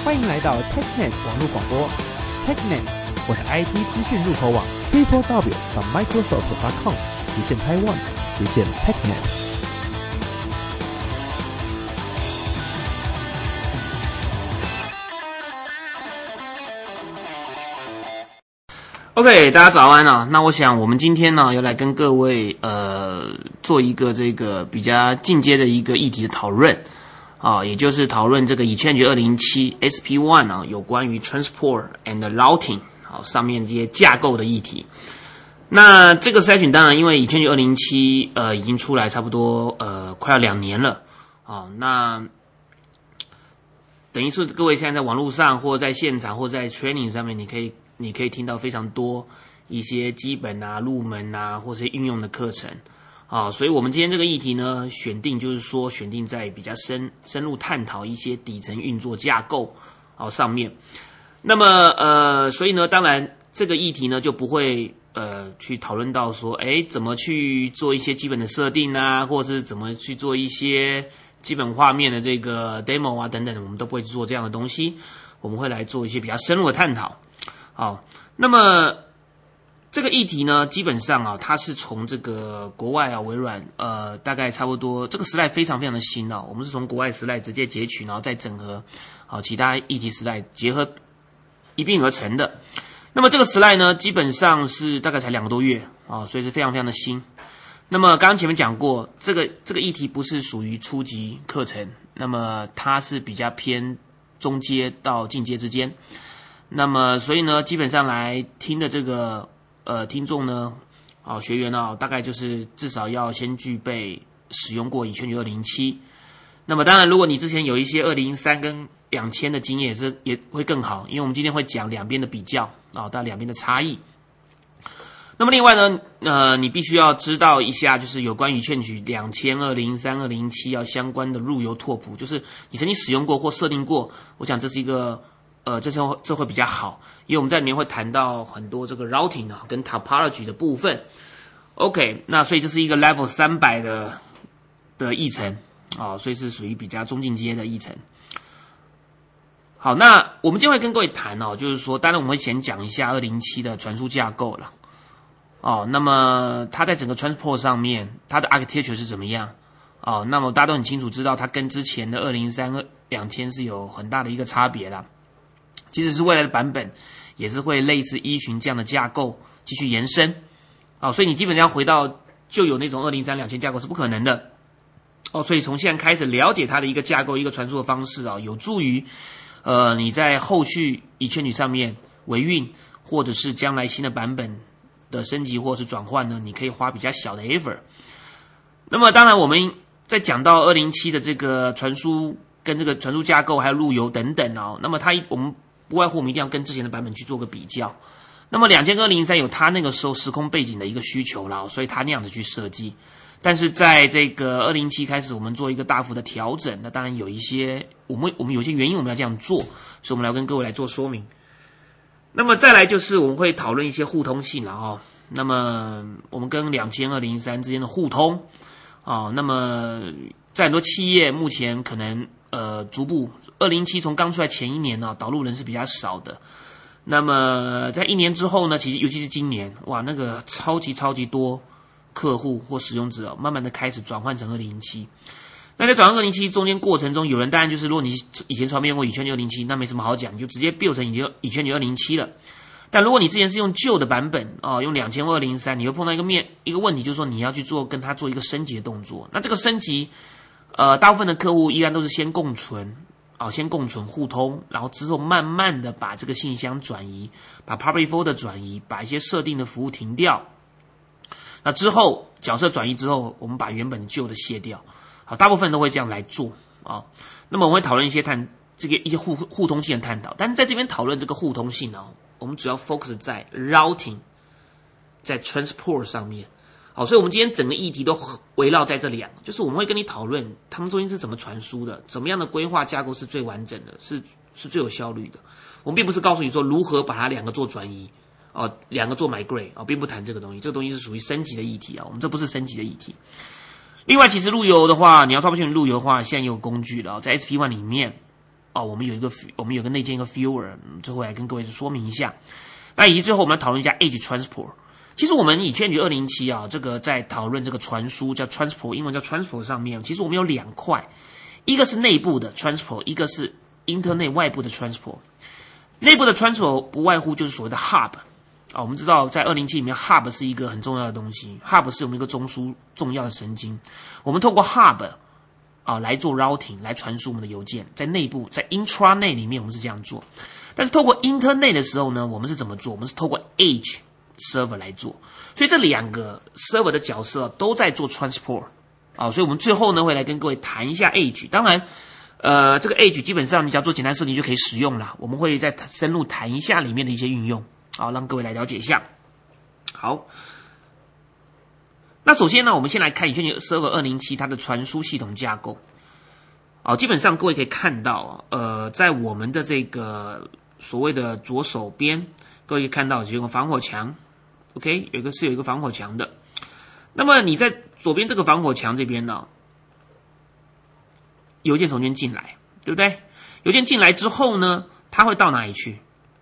欢迎来到 TechNet 网络广播。TechNet， 我是 IT 资讯入口网 www.microsoft.com 斜线 Taiwan 斜线 TechNet。 OK， 大家早安啊！那我想我们今天呢要来跟各位做一个这个比较进阶的一个议题的讨论啊，也就是讨论这个Exchange 207 SP1 啊有关于 Transport and Routing 好上面这些架构的议题。那这个筛选当然因为Exchange 207已经出来差不多快要2年了啊，那等于是各位现在在网络上或在现场或在 training 上面你可以听到非常多一些基本啊、入门啊，或是运用的课程啊，所以我们今天这个议题呢，选定在比较深入探讨一些底层运作架构上面。那么所以呢，当然这个议题呢就不会去讨论到说，怎么去做一些基本的设定啊，或者是怎么去做一些基本画面的这个 demo 啊等等，我们都不会去做这样的东西，我们会来做一些比较深入的探讨。好，那么这个议题呢，基本上啊，它是从这个国外啊，微软大概差不多这个时代非常非常的新啊，我们是从国外时代直接截取，然后再整合其他议题时代结合一并而成的。那么这个时代呢，基本上是大概才2个多月啊，所以是非常非常的新。那么刚刚前面讲过，这个议题不是属于初级课程，那么它是比较偏中阶到进阶之间。那么，所以呢，基本上来听的这个听众呢，学员呢，大概就是至少要先具备使用过Exchange 207。那么，当然，如果你之前有一些203跟2000的经验，也会更好，因为我们今天会讲两边的比较到两边的差异。那么，另外呢，你必须要知道一下，就是有关于Exchange 2000、203、207要相关的路由拓扑，就是你曾经使用过或设定过，我想这是一个。这会比较好，因为我们在里面会谈到很多这个 routing 跟 topology 的部分。OK， 那所以这是一个 level 300的议程所以是属于比较中进阶的议程。好，那我们今天会跟各位谈就是说，当然我们会先讲一下207的传输架构了。那么它在整个 transport 上面，它的 architecture 是怎么样？那么大家都很清楚知道，它跟之前的203、2000是有很大的一个差别啦。即使是未来的版本，也是会类似依循这样的架构继续延伸所以你基本上回到就有那种203、2000架构是不可能的所以从现在开始了解它的一个架构、一个传输的方式有助于你在后续Exchange上面维运，或者是将来新的版本的升级或是转换呢，你可以花比较小的 effort。那么当然我们在讲到207的这个传输跟这个传输架构还有路由等等那么我们不外乎我们一定要跟之前的版本去做个比较。那么2000跟203有它那个时候时空背景的一个需求啦，所以它那样子去设计。但是在这个207开始，我们做一个大幅的调整。那当然有一些我们有些原因我们要这样做，所以我们来跟各位来做说明。那么再来就是我们会讨论一些互通性了那么我们跟2000、203之间的互通那么在很多企业目前可能逐步207从刚出来前1年导入人是比较少的。那么在1年之后呢，其实尤其是今年，哇，那个超级多客户或使用者慢慢的开始转换成207。那在转换207中间过程中，有人当然就是如果你以前从来没用过Exchange 207，那没什么好讲，你就直接 build 成Exchange 207了。但如果你之前是用旧的版本用2000或203，你会碰到一个问题，就是说你要去跟它做一个升级的动作。那这个升级大部分的客户依然都是先共存互通，然后之后慢慢的把这个信箱转移，把 public folder 转移，把一些设定的服务停掉。那之后角色转移之后，我们把原本旧的卸掉。好，大部分都会这样来做那么我们会讨论一些互通性的探讨，但是在这边讨论这个互通性我们主要 focus 在 routing 在 transport 上面。所以我们今天整个议题都围绕在这里就是我们会跟你讨论他们中间是怎么传输的，怎么样的规划架构是最完整的，是最有效率的。我们并不是告诉你说如何把它2个做转移2个做 migrate并不谈这个东西，这个东西是属于升级的议题我们这不是升级的议题。另外，其实路由的话，你要troubleshoot路由的话，现在也有工具了在 SP1 里面哦，我们有个内建一个 viewer， 最后来跟各位说明一下。那以及最后我们来讨论一下 edge transport。其实我们以Change 2007啊，这个在讨论这个传输叫 transport， 英文叫 transport 上面，其实我们有两块，一个是内部的 transport， 一个是 internet 外部的 transport。内部的 transport 不外乎就是所谓的 hub。我们知道在207里面 hub 是一个很重要的东西 ，hub 是我们一个中枢重要的神经。我们透过 hub 来做 routing 来传输我们的邮件，在内部在 intranet 里面我们是这样做。但是透过 internet 的时候呢，我们是怎么做？我们是透过 edge server 来做。所以这两个 server 的角色都在做 transport 所以我们最后呢会来跟各位谈一下 edge。当然这个 edge 基本上你只要做简单设定就可以使用了，我们会再深入谈一下里面的一些运用，好，让各位来了解一下。好，那首先呢，我们先来看Exchange Server 2007它的传输系统架构。基本上各位可以看到，在我们的这个所谓的左手边，各位可以看到有个防火墙 ，OK， 有一个防火墙的。那么你在左边这个防火墙这边呢，邮件从这边进来，对不对？邮件进来之后呢，它会到哪里去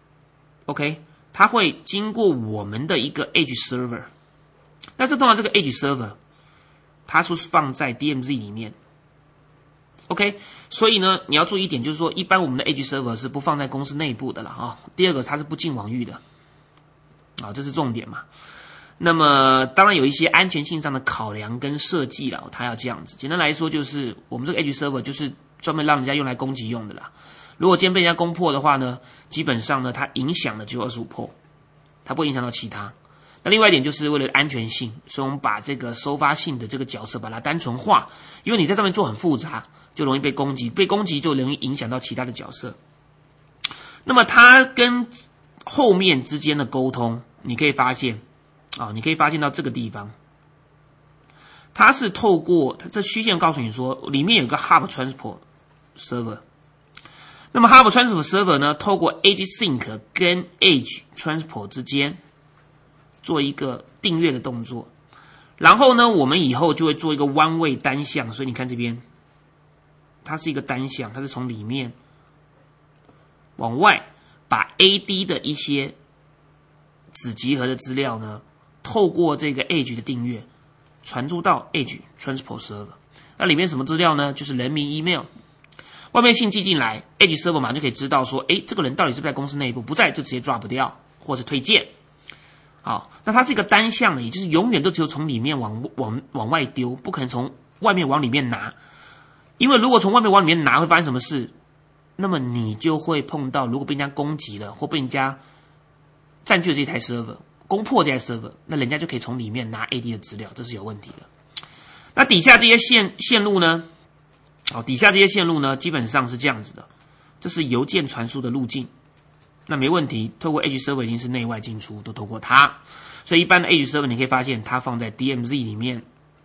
？OK， 它会经过我们的一个 Edge Server。那这通常这个 Edge Server， 它是放在 DMZ 里面。OK， 所以呢，你要注意一点，就是说，一般我们的 Edge Server 是不放在公司内部的了第二个，它是不进网域的这是重点嘛。那么当然有一些安全性上的考量跟设计了，它要这样子。简单来说，就是我们这个 Edge Server 就是专门让人家用来攻击用的啦。如果今天被人家攻破的话呢，基本上呢，它影响的只有25%，它不会影响到其他。那另外一点就是为了安全性，所以我们把这个收发信的这个角色把它单纯化，因为你在上面做很复杂，就容易被攻击，被攻击就容易影响到其他的角色。那么它跟后面之间的沟通，你可以发现到这个地方，它是透过这虚线告诉你说，里面有个 Hub Transport Server。那么 Hub Transport Server 呢，透过 Edge Sync 跟 Edge Transport 之间做一个订阅的动作，然后呢，我们以后就会做一个 one way 单向，所以你看这边，它是一个单向，它是从里面往外把 AD 的一些子集合的资料呢，透过这个 Edge 的订阅传输到 Edge Transport Server。那里面什么资料呢？就是人名 email。外面信寄进来 ，Edge Server 马上就可以知道说，这个人到底是不是在公司内部，不在就直接 drop 掉，或是推荐。好，那它是一个单向的，也就是永远都只有从里面往外丢，不可能从外面往里面拿。因为如果从外面往里面拿，会发生什么事？那么你就会碰到，如果被人家攻击了，或被人家占据了这台 server， 攻破这台 server， 那人家就可以从里面拿 AD 的资料，这是有问题的。那底下这些线路呢？底下这些线路呢，基本上是这样子的，这是邮件传输的路径。那没问题，透过 Edge Server 已经是内外进出都透过它，所以一般的 Edge Server 你可以发现它放在 DMZ 里面。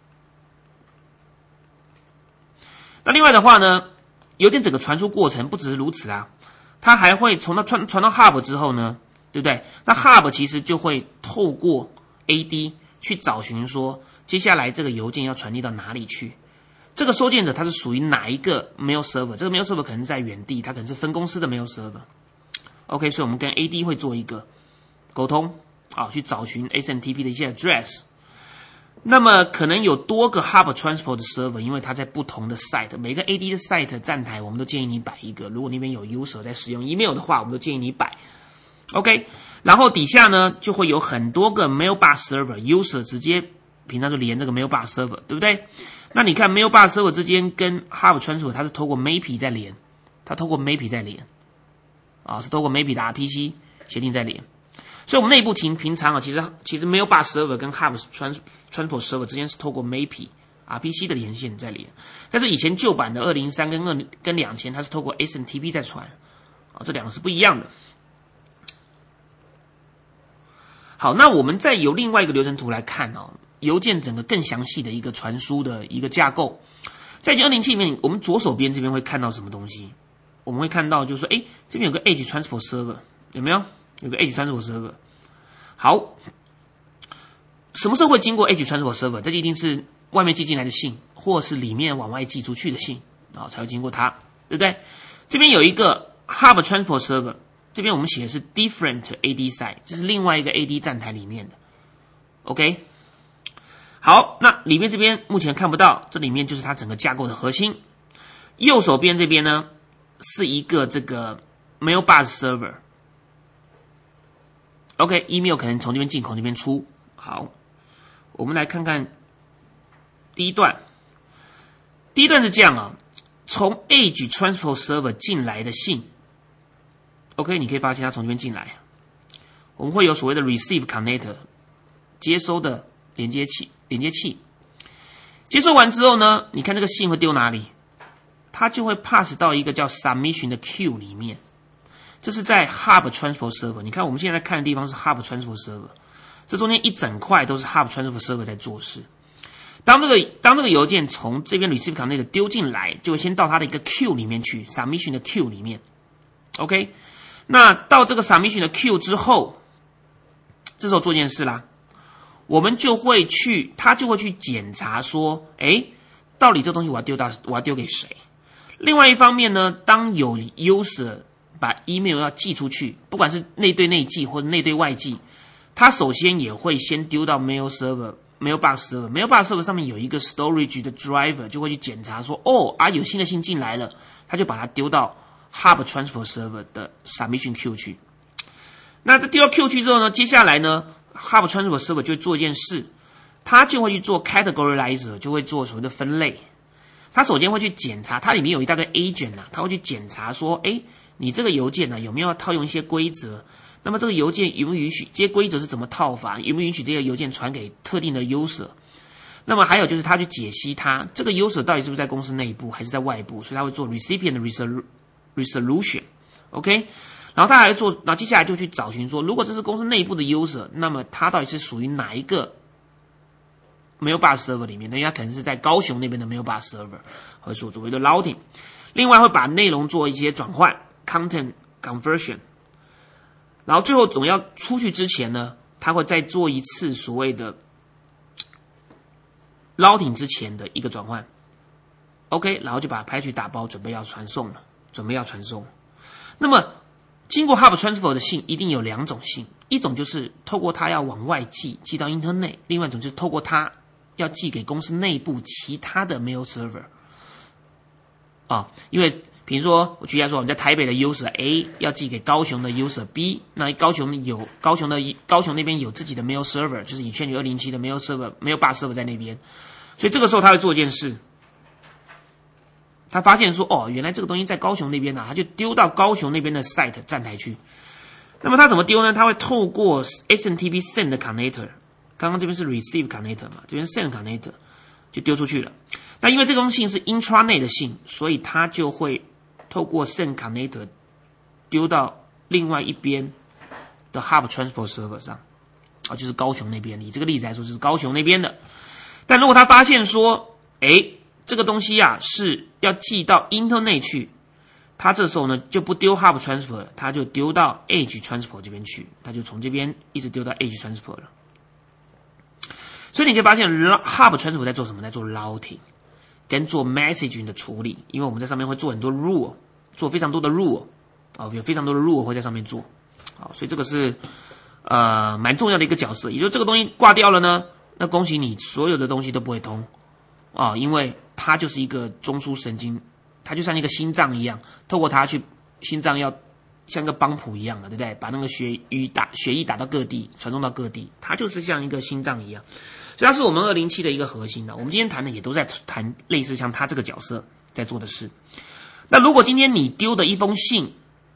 那另外的话呢，邮件整个传输过程不只是如此它还会从它传到 Hub 之后呢，对不对？那 Hub 其实就会透过 AD 去找寻说，接下来这个邮件要传递到哪里去。这个收件者他是属于哪一个 mail server？ 这个 mail server 可能在远地，它可能是分公司的 mail server。OK， 所以我们跟 AD 会做一个沟通，去找寻 SMTP 的一些 address。那么可能有多个 Hub Transport 的 server， 因为它在不同的 site， 每个 AD 的 site 站台我们都建议你摆一个。如果那边有 user 在使用 email 的话，我们都建议你摆。OK， 然后底下呢就会有很多个 mailbox server，user 直接平常就连这个 mailbox server， 对不对？那你看 mailbox server 之间跟 Hub Transport 它是透过 MAPI 在连，是透过 MAPI 的 RPC 协定在连。所以我们内部平常其实 mailbox server 跟 Hub Transport server 之间是透过 MAPI RPC 的连线在连，但是以前旧版的203跟2000它是透过 SMTP 在传，这两个是不一样的。好，那我们再由另外一个流程图来看邮件整个更详细的一个传输的一个架构。在207里面，我们左手边这边会看到什么东西？我们会看到就是说，这边有个 Edge Transport Server， 有没有？有个 Edge Transport Server。好，什么时候会经过 Edge Transport Server？ 这就一定是外面寄进来的信，或是里面往外寄出去的信，才会经过它，对不对？ 这边有一个 Hub Transport Server， 这边我们写的是 different AD site， 这是另外一个 AD 站台里面的。OK， 好，那里面这边目前看不到，这里面就是它整个架构的核心。右手边这边呢是一个这个 Mailbox Server。OK，email 可能从这边进，从这边出。好，我们来看看第一段。第一段是这样啊，从 Edge Transport Server 进来的信 ，OK， 你可以发现它从这边进来，我们会有所谓的 Receive Connector 接收的连接器。接收完之后呢，你看这个信会丢哪里？它就会 pass 到一个叫 Submission 的 queue 里面。这是在 Hub Transport Server， 你看我们现在看的地方是 Hub Transport Server， 这中间一整块都是 Hub Transport Server 在做事。当这个邮件从这边 Receive Connector 丢进来，就会先到它的一个 queue 里面去 ，Submission 的 queue 里面。OK， 那到这个 Submission 的 queue 之后，这时候做件事啦，他就会去检查说，到底这东西我要丢给谁？另外一方面呢，当有 user 把 email 要寄出去，不管是内对内寄或者内对外寄，他首先也会先丢到 Mailbox Server。Mailbox Server 上面有一个 storage 的 driver， 就会去检查说，有新的信进来了，他就把它丢到 Hub Transport Server 的 Submission Queue 去。那它丢到 Queue 去之后呢，接下来呢 ，Hub Transport Server 就会做一件事，它就会去做 categorizer， 就会做所谓的分类。它首先会去检查，它里面有一大堆 agent 啊，它会去检查说，你这个邮件呢有没有套用一些规则？那么这个邮件允不允许？这些规则是怎么套法？允不允许这个邮件传给特定的 user？ 那么还有就是他去解析它这个 user 到底是不是在公司内部还是在外部，所以他会做 recipient resolution。OK， 然后他还会做，然后接下来就去找寻说，如果这是公司内部的 user， 那么他到底是属于哪一个 Mailbox Server 里面？那他可能是在高雄那边的 Mailbox Server， 会做所谓的 routing。另外会把内容做一些转换 ，content conversion。然后最后总要出去之前呢，他会再做一次所谓的 routing 之前的一个转换 ，OK， 然后就把拍去打包，准备要传送。那么经过 Hub Transport 的信一定有两种信，一种就是透过它要往外寄到 Internet， 另外一种就是透过它要寄给公司内部其他的 Mail Server。因为比如说，我举例来说，我们在台北的 user A 要寄给高雄的 user B， 那高雄那边有自己的 mail server， 就是以Exchange 207的 mailbox server 在那边，所以这个时候他会做一件事，他发现说，原来这个东西在高雄那边他就丢到高雄那边的 site 站台去。那么他怎么丢呢？他会透过 SMTP send 的 connector， 刚刚这边是 receive connector 嘛，这边 send connector 就丢出去了。那因为这封信是 intranet 的信，所以他就会透过 send connector 丢到另外一边的 Hub Transport Server 上，就是高雄那边。以这个例子来说，就是高雄那边的。但如果他发现说，这个东西是要寄到 Internet 去，他这时候呢就不丢 Hub Transport， 他就丢到 Edge Transport 这边去，他就从这边一直丢到 Edge Transport 了。所以你可以发现 Hub Transport 在做什么？在做 routing。跟做 messaging 的处理，因为我们在上面会做很多 rule， 做非常多的 rule， 有非常多的 rule 会在上面做，所以这个是蛮重要的一个角色。也就是这个东西挂掉了呢，那恭喜你，所有的东西都不会通因为它就是一个中枢神经，它就像一个心脏一样，透过它去心脏要像个帮谱一样嘛，对不对？把那个血液打到各地，传送到各地，它就是像一个心脏一样。所以它是我们207的一个核心的。我们今天谈的也都在谈类似像他这个角色在做的事。那如果今天你丢的一封信，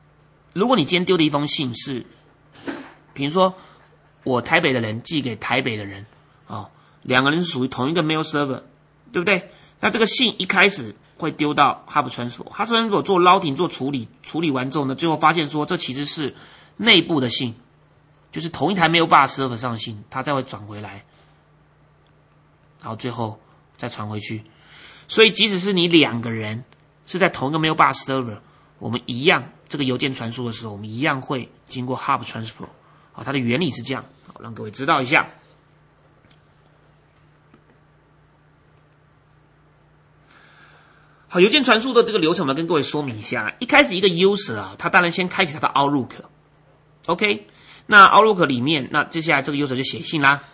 是，比如说我台北的人寄给台北的人，两个人是属于同一个 mail server， 对不对？那这个信一开始会丢到 Hub Transport，Hub Transport 做 routing 做处理完之后呢，最后发现说这其实是内部的信，就是同一台 mailbox server 上的信，它再会转回来。然后最后再传回去，所以即使是你两个人是在同一个 mailbox server， 我们一样这个邮件传输的时候，我们一样会经过 Hub Transport。它的原理是这样，让各位知道一下。 好，邮件传输的这个流程，我们跟各位说明一下。一开始一个 user 啊，他当然先开启他的 Outlook，OK，那 Outlook 里面，那接下来这个 user 就写信啦，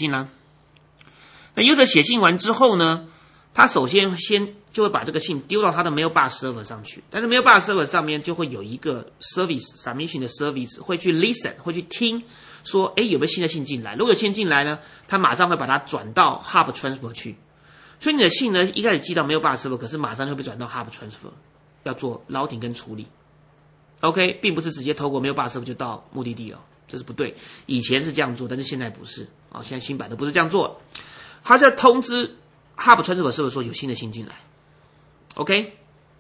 那 user 写信完之后呢，他首先就会把这个信丢到他的 Mailbox server 上去，但是 Mailbox server 上面就会有一个 submission 的 service 会去 listen， 会去听说，有没有新的信进来？如果有信进来呢，他马上会把它转到 Hub Transfer 去。所以你的信呢，一开始寄到 Mailbox server， 可是马上就会被转到 Hub Transfer， 要做 routing 跟处理。OK， 并不是直接透过 Mailbox server 就到目的地哦，这是不对。以前是这样做，但是现在不是啊，现在新版的不是这样做，他就要通知 Hub Transfer server 说有新的信进来。OK，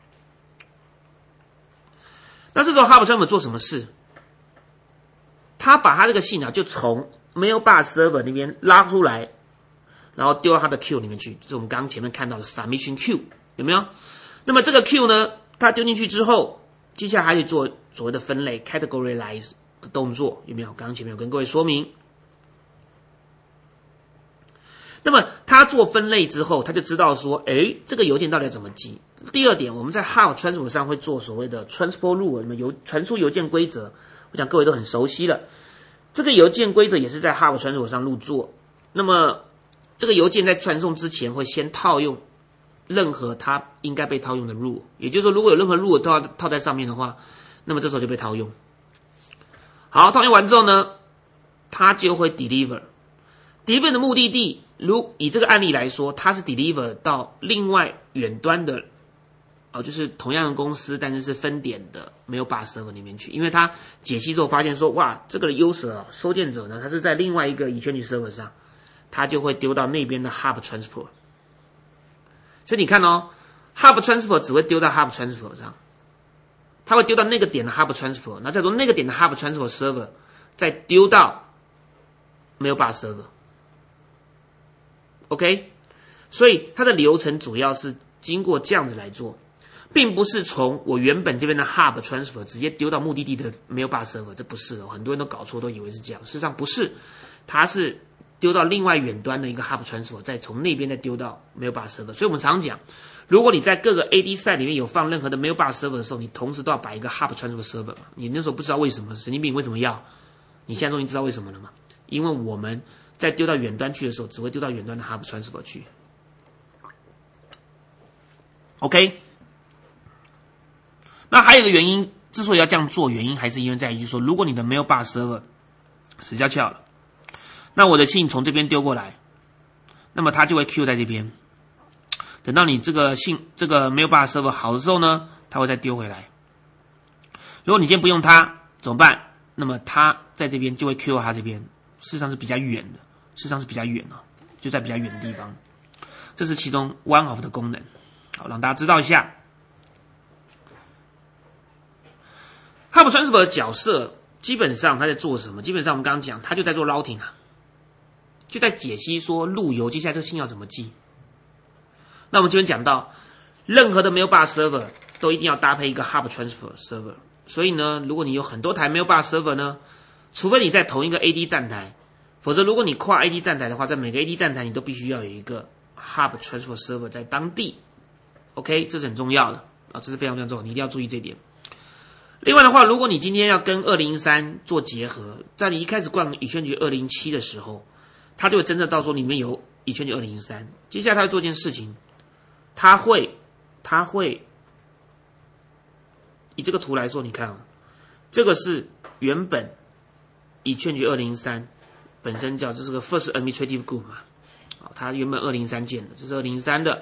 那这时候 Hub Transfer 做什么事？他把他这个信啊，就从 Mailbox server 那边拉出来。然后丢到他的 queue 里面去，就是我们刚刚前面看到的 submission queue， 有没有？那么这个 queue 呢，它丢进去之后，接下来还得做所谓的分类 categorize 的动作，有没有？刚刚前面有跟各位说明。那么他做分类之后，他就知道说，这个邮件到底要怎么寄。第二点，我们在 Hub Transfer 上会做所谓的 transport rule， 那么传输邮件规则，我想各位都很熟悉了。这个邮件规则也是在 Hub Transfer 上入做。那么这个邮件在传送之前会先套用任何它应该被套用的 rule， 也就是说，如果有任何 rule 套在上面的话，那么这时候就被套用。好，套用完之后呢，它就会 deliver。deliver 的目的地，如以这个案例来说，它是 deliver 到另外远端的，就是同样的公司，但是是分点的 Mailbox server 里面去，因为它解析之后发现说，哇，这个 user 收件者呢，他是在另外一个eChange server 上。它就会丢到那边的 Hub Transfer， 所以你看哦 ，Hub Transfer 只会丢到 Hub Transfer 上，它会丢到那个点的 Hub Transfer， 那再从那个点的 Hub Transfer Server 再丢到 Mailbox Server，OK， 所以它的流程主要是经过这样子来做，并不是从我原本这边的 Hub Transfer 直接丢到目的地的 Mailbox Server， 这不是哦，很多人都搞错，都以为是这样，事实上不是，它是丢到另外远端的一个 Hub Transfer， 再从那边再丢到 Mailbox Server。所以我们常讲，如果你在各个 AD site 里面有放任何的 Mailbox Server 的时候，你同时都要摆一个 Hub Transfer Server。你那时候不知道为什么，神经病为什么要？你现在终于知道为什么了吗？因为我们在丢到远端去的时候，只会丢到远端的 Hub Transfer 去。OK， 那还有一个原因，之所以要这样做，原因还是因为在于就是说，如果你的 Mailbox Server 死翘翘了。那我的信从这边丢过来，那么它就会 queue 在这边。等到你这个Mailbox server 好的时候呢，它会再丢回来。如果你今天不用它，怎么办？那么它在这边就会 queue 它这边，事实上是比较远的，就在比较远的地方。这是其中 one of 的功能，好，让大家知道一下。Hub Transfer 的角色基本上他在做什么？基本上我们刚刚讲，他就在做 routing 啊。就在解析说路由接下来这个信要怎么寄。那我们这边讲到，任何的 Mailbox server 都一定要搭配一个 Hub Transfer server。所以呢，如果你有很多台 Mailbox server 呢，除非你在同一个 AD 站台，否则如果你跨 AD 站台的话，在每个 AD 站台你都必须要有一个 Hub Transfer server 在当地。OK， 这是很重要的啊，这是非常非常重要，你一定要注意这一点。另外的话，如果你今天要跟203做结合，在你一开始灌eChange 207的时候，它就会侦测到说里面有eChange 203，接下来它会做一件事情，它会以这个图来说，你看这个是原本eChange 203本身这是个 First Administrative Group 嘛，它原本203建的，这是203的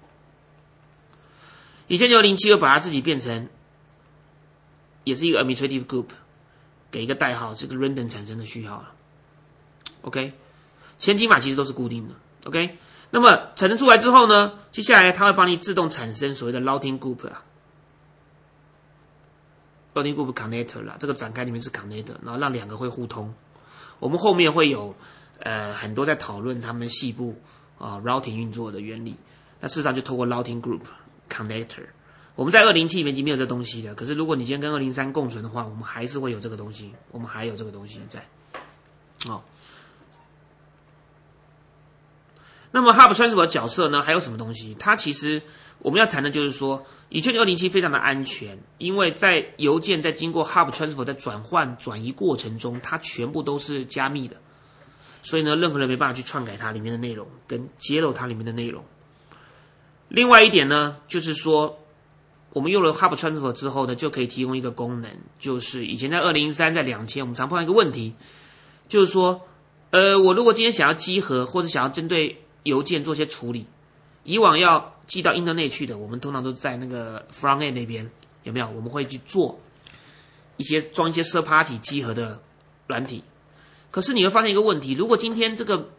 eChange 207又把它自己变成也是一个 Administrative Group， 给一个代号，这个 random 产生的序号了。OK。前几码其实都是固定的 ，OK。那么产生出来之后呢，接下来它会帮你自动产生所谓的 routing group 啦 ，routing group connector 啦，这个展开里面是 connector， 然后让两个会互通。我们后面会有很多在讨论他们细部routing 运作的原理。那事实上就透过 routing group connector。我们在207里面已经没有这东西了，可是如果你今天跟203共存的话，我们还是会有这个东西，我们还有这个东西在，那么 Hub Transfer 的角色呢，还有什么东西？它其实我们要谈的就是说，Exchange 207非常的安全，因为在邮件在经过 Hub Transfer 在转移过程中，它全部都是加密的，所以呢，任何人没办法去篡改它里面的内容，跟揭露它里面的内容。另外一点呢，就是说，我们用了 Hub Transfer 之后呢，就可以提供一个功能，就是以前在2013在2000，我们常碰到一个问题，就是说，我如果今天想要稽核或者想要针对邮件做些处理，以往要寄到 Internet 去的，我们通常都在那个 Front End 那边，有没有？我们会去做装一些 Third Party 稽核的软体。可是你会发现一个问题，如果今天这个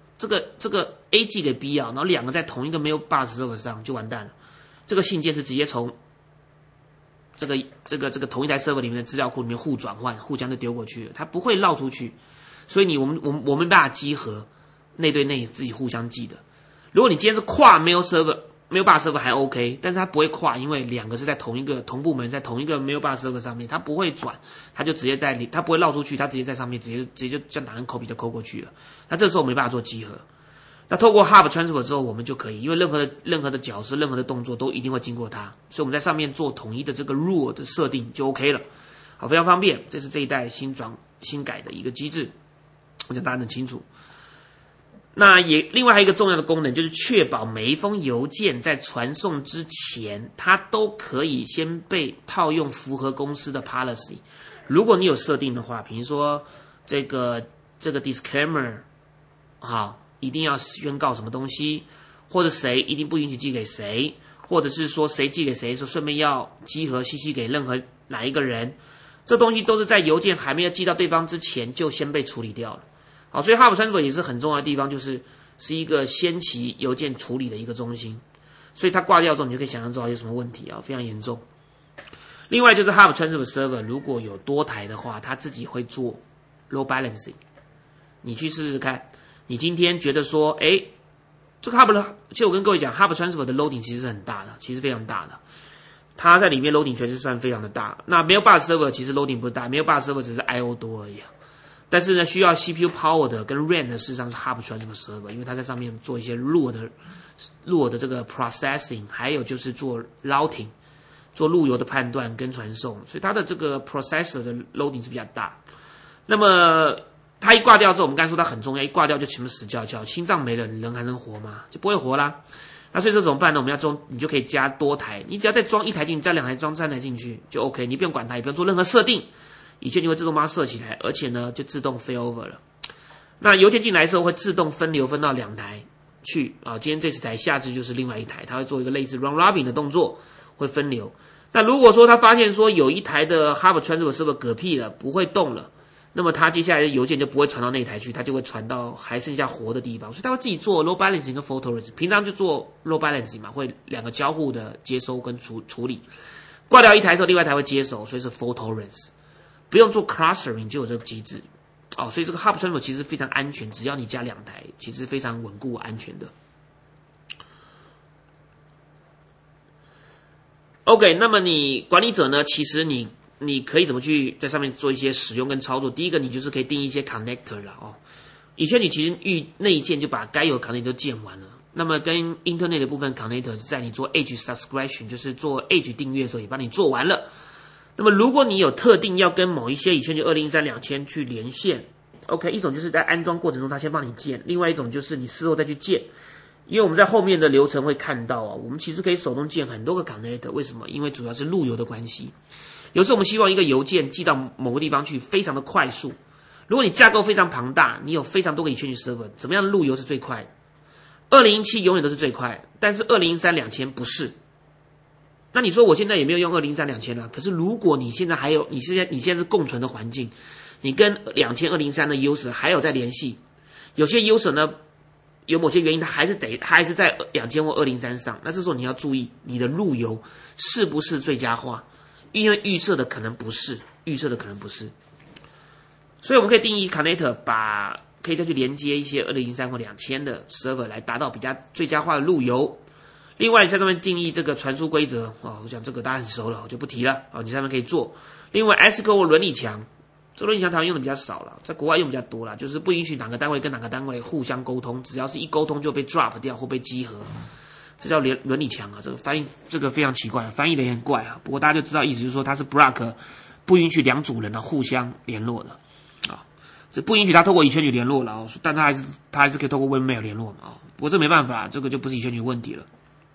A 寄给 B 啊，然后两个在同一个 Mailbox server 上，就完蛋了。这个信件是直接从这个同一台 server 里面的资料库里面互转换，互相就丢过去了，它不会绕出去。所以我们没办法稽核内对内自己互相寄的。如果你今天是跨 Mailbox server 还 OK， 但是它不会跨，因为两个是在同部门，在同一个 Mailbox server 上面，它不会转，它就直接它不会绕出去，它直接在上面直接就像打算抠笔就抠过去了。那这时候没办法做稽核。那透过 Hub Transfer 之后，我们就可以，因为任何的角色、任何的动作都一定会经过它，所以我们在上面做统一的这个 rule 的设定就 OK 了。好，非常方便，这是这一代新改的一个机制，我想大家很清楚。那另外还有一个重要的功能，就是确保每一封邮件在传送之前，它都可以先被套用符合公司的 policy。如果你有设定的话，比如说这个 disclaimer， 好，一定要宣告什么东西，或者谁一定不允许寄给谁，或者是说谁寄给谁，说顺便要稽核信息给任何哪一个人，这东西都是在邮件还没有寄到对方之前就先被处理掉了。好，所以 Hub Transfer 也是很重要的地方，是一个先期邮件处理的一个中心，所以它挂掉之后，你就可以想象到有什么问题啊，非常严重。另外就是 Hub Transfer Server 如果有多台的话，它自己会做 load balancing。你去试试看，你今天觉得说，这个 Hub， 其实我跟各位讲 ，Hub Transfer 的 loading 其实是很大的，其实非常大的，它在里面 loading 确实算非常的大。那 Mailbox Server 其实 loading 不大 ，Mailbox Server 只是 I/O 多而已啊。但是呢，需要 CPU power 的跟 RAM 的，事实上是 Hub Transfer Server， 因为它在上面做一些路由的这个 processing， 还有就是做 routing， 做路由的判断跟传送，所以它的这个 processor 的 loading 是比较大。那么它一挂掉之后，我们刚才说它很重要，一挂掉就全部死翘翘，心脏没了，人还能活吗？就不会活啦。那所以这怎么办呢？你就可以加多台，你只要再装一台进去，加2台装3台进去就 OK， 你不用管它，也不用做任何设定。以确定会自动帮它设起来，而且呢就自动 failover 了。那邮件进来的时候会自动分流分到2台去啊，今天这台，下次就是另外一台，它会做一个类似 round robin 的动作，会分流。那如果说他发现说有一台的 Hub Transfer Server 嗝屁了，不会动了，那么它接下来的邮件就不会传到那一台去，它就会传到还剩下活的地方，所以它会自己做 load balancing 跟 fault tolerance， 平常就做 load balancing 嘛，会2个交互的接收跟处理。挂掉一台之后，另外一台会接手，所以是 fault tolerance。不用做 clustering 就有这个机制，所以这个 Hub Transfer 其实非常安全，只要你加2台，其实非常稳固安全的。OK， 那么你管理者呢，其实你可以怎么去在上面做一些使用跟操作？第一个，你就是可以定义一些 connector 啦以前你其实内建就把该有的 connector 都建完了。那么跟 Internet 的部分 connector 是在你做 Edge subscription， 就是做 Edge 订阅的时候也帮你做完了。那么如果你有特定要跟某一些Exchange 2013 2000去连线 ，OK， 一种就是在安装过程中他先帮你建，另外一种就是你事后再去建。因为我们在后面的流程会看到我们其实可以手动建很多个 connector， 为什么？因为主要是路由的关系。有时候我们希望一个邮件寄到某个地方去非常的快速，如果你架构非常庞大，你有非常多个Exchange server， 怎么样的路由是最快的？2017永远都是最快，但是2013 2000不是。那你说我现在也没有用2013 2000了，可是如果你现在还有，你现在是共存的环境，你跟2000 2003的 user 还有在联系，有些 user 呢有某些原因他还是在2000或2003上，那这时候你要注意你的路由是不是最佳化，因为预设的可能不是，所以我们可以定义 connector， 可以再去连接一些2003或2000的 server 来达到比较最佳化的路由。另外，你在上面定义这个传输规则我想这个大家很熟了，我就不提了你上面可以做。另外 SQL 伦理墙，这个伦理墙台湾用的比较少了，在国外用比较多了，就是不允许哪个单位跟哪个单位互相沟通，只要是一沟通就被 drop 掉或被稽核。 这叫伦理墙啊，这个翻译这个非常奇怪，翻译的也很怪啊。不过大家就知道意思就是说，它是 block 不允许两组人呢互相联络的啊，这不允许他透过以圈局联络了哦，但他还是可以透过 webmail 联络嘛啊。不过这没办法，这个就不是以圈局问题了。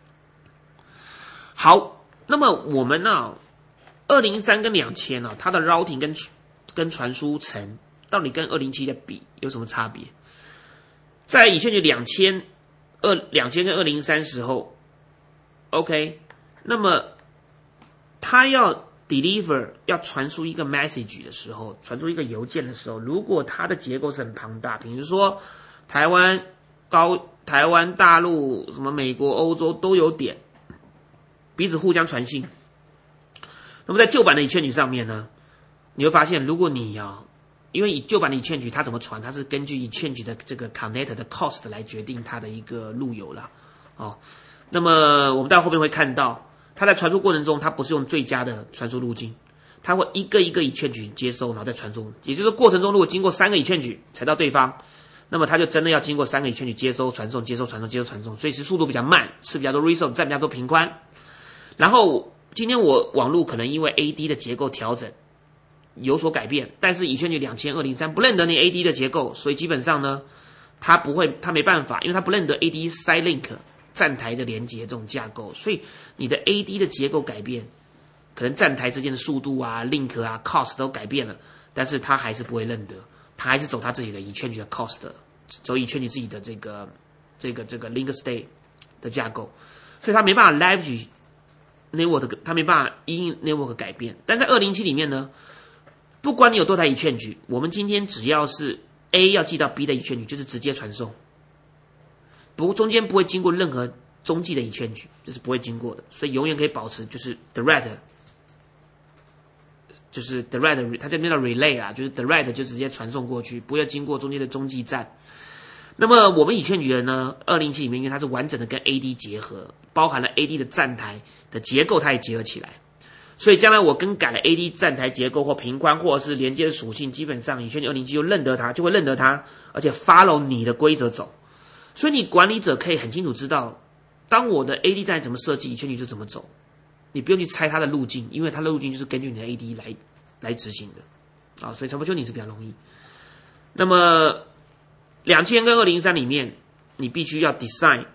好，那么我们呢，203跟2000呢，它的 routing 跟传输层到底跟207的比有什么差别？在以圈局2000跟203时候 ，OK， 那么它要 deliver 要传输一个 message 的时候，传输一个邮件的时候，如果它的结构是很庞大，比如说台湾、大陆、什么美国、欧洲都有点，彼此互相传信。那么在旧版的以圈局上面呢，你会发现，如果你因为以旧版的以圈局它怎么传，它是根据以圈局的这个 connect 的 cost 来决定它的一个路由啦。哦，那么我们到后面会看到，它在传输过程中，它不是用最佳的传输路径，它会一个一个以圈局接收，然后再传输。也就是过程中，如果经过3个以圈局才到对方，那么它就真的要经过3个以圈局接收、传送、接收、传送、接收、传送，所以是速度比较慢，吃比较多 resource， 占比较多频宽。然后今天我网络可能因为 AD 的结构调整有所改变，但是以圈局20203不认得你 AD 的结构，所以基本上呢，它没办法，因为它不认得 AD side link 站台的连接这种架构，所以你的 AD 的结构改变，可能站台之间的速度啊、link 啊、cost 都改变了，但是它还是不会认得，它还是走它自己的以圈局的 cost， 走以圈局自己的这个 link state 的架构，所以它没办法 leverage network， 它没办法因 network 改变。但在207里面呢，不管你有多台以圈局，我们今天只要是 A 要寄到 B 的以圈局，就是直接传送，不过中间不会经过任何中继的以圈局，这是不会经过的，所以永远可以保持就是 direct， 它这边的 relay 啊，就是 direct 就直接传送过去，不要经过中间的中继站。那么我们以圈局的呢，207里面因为它是完整的跟 AD 结合，包含了 AD 的站台的结构，它也结合起来。所以将来我更改了 AD 站台结构或频宽或者是连接的属性，基本上以圈局207就会认得它，而且 follow 你的规则走。所以你管理者可以很清楚知道，当我的 AD 站怎么设计，以圈局就怎么走。你不用去猜它的路径，因为它的路径就是根据你的 AD 来执行的啊，所以传播修你是比较容易。那么2000跟203里面，你必须要 design。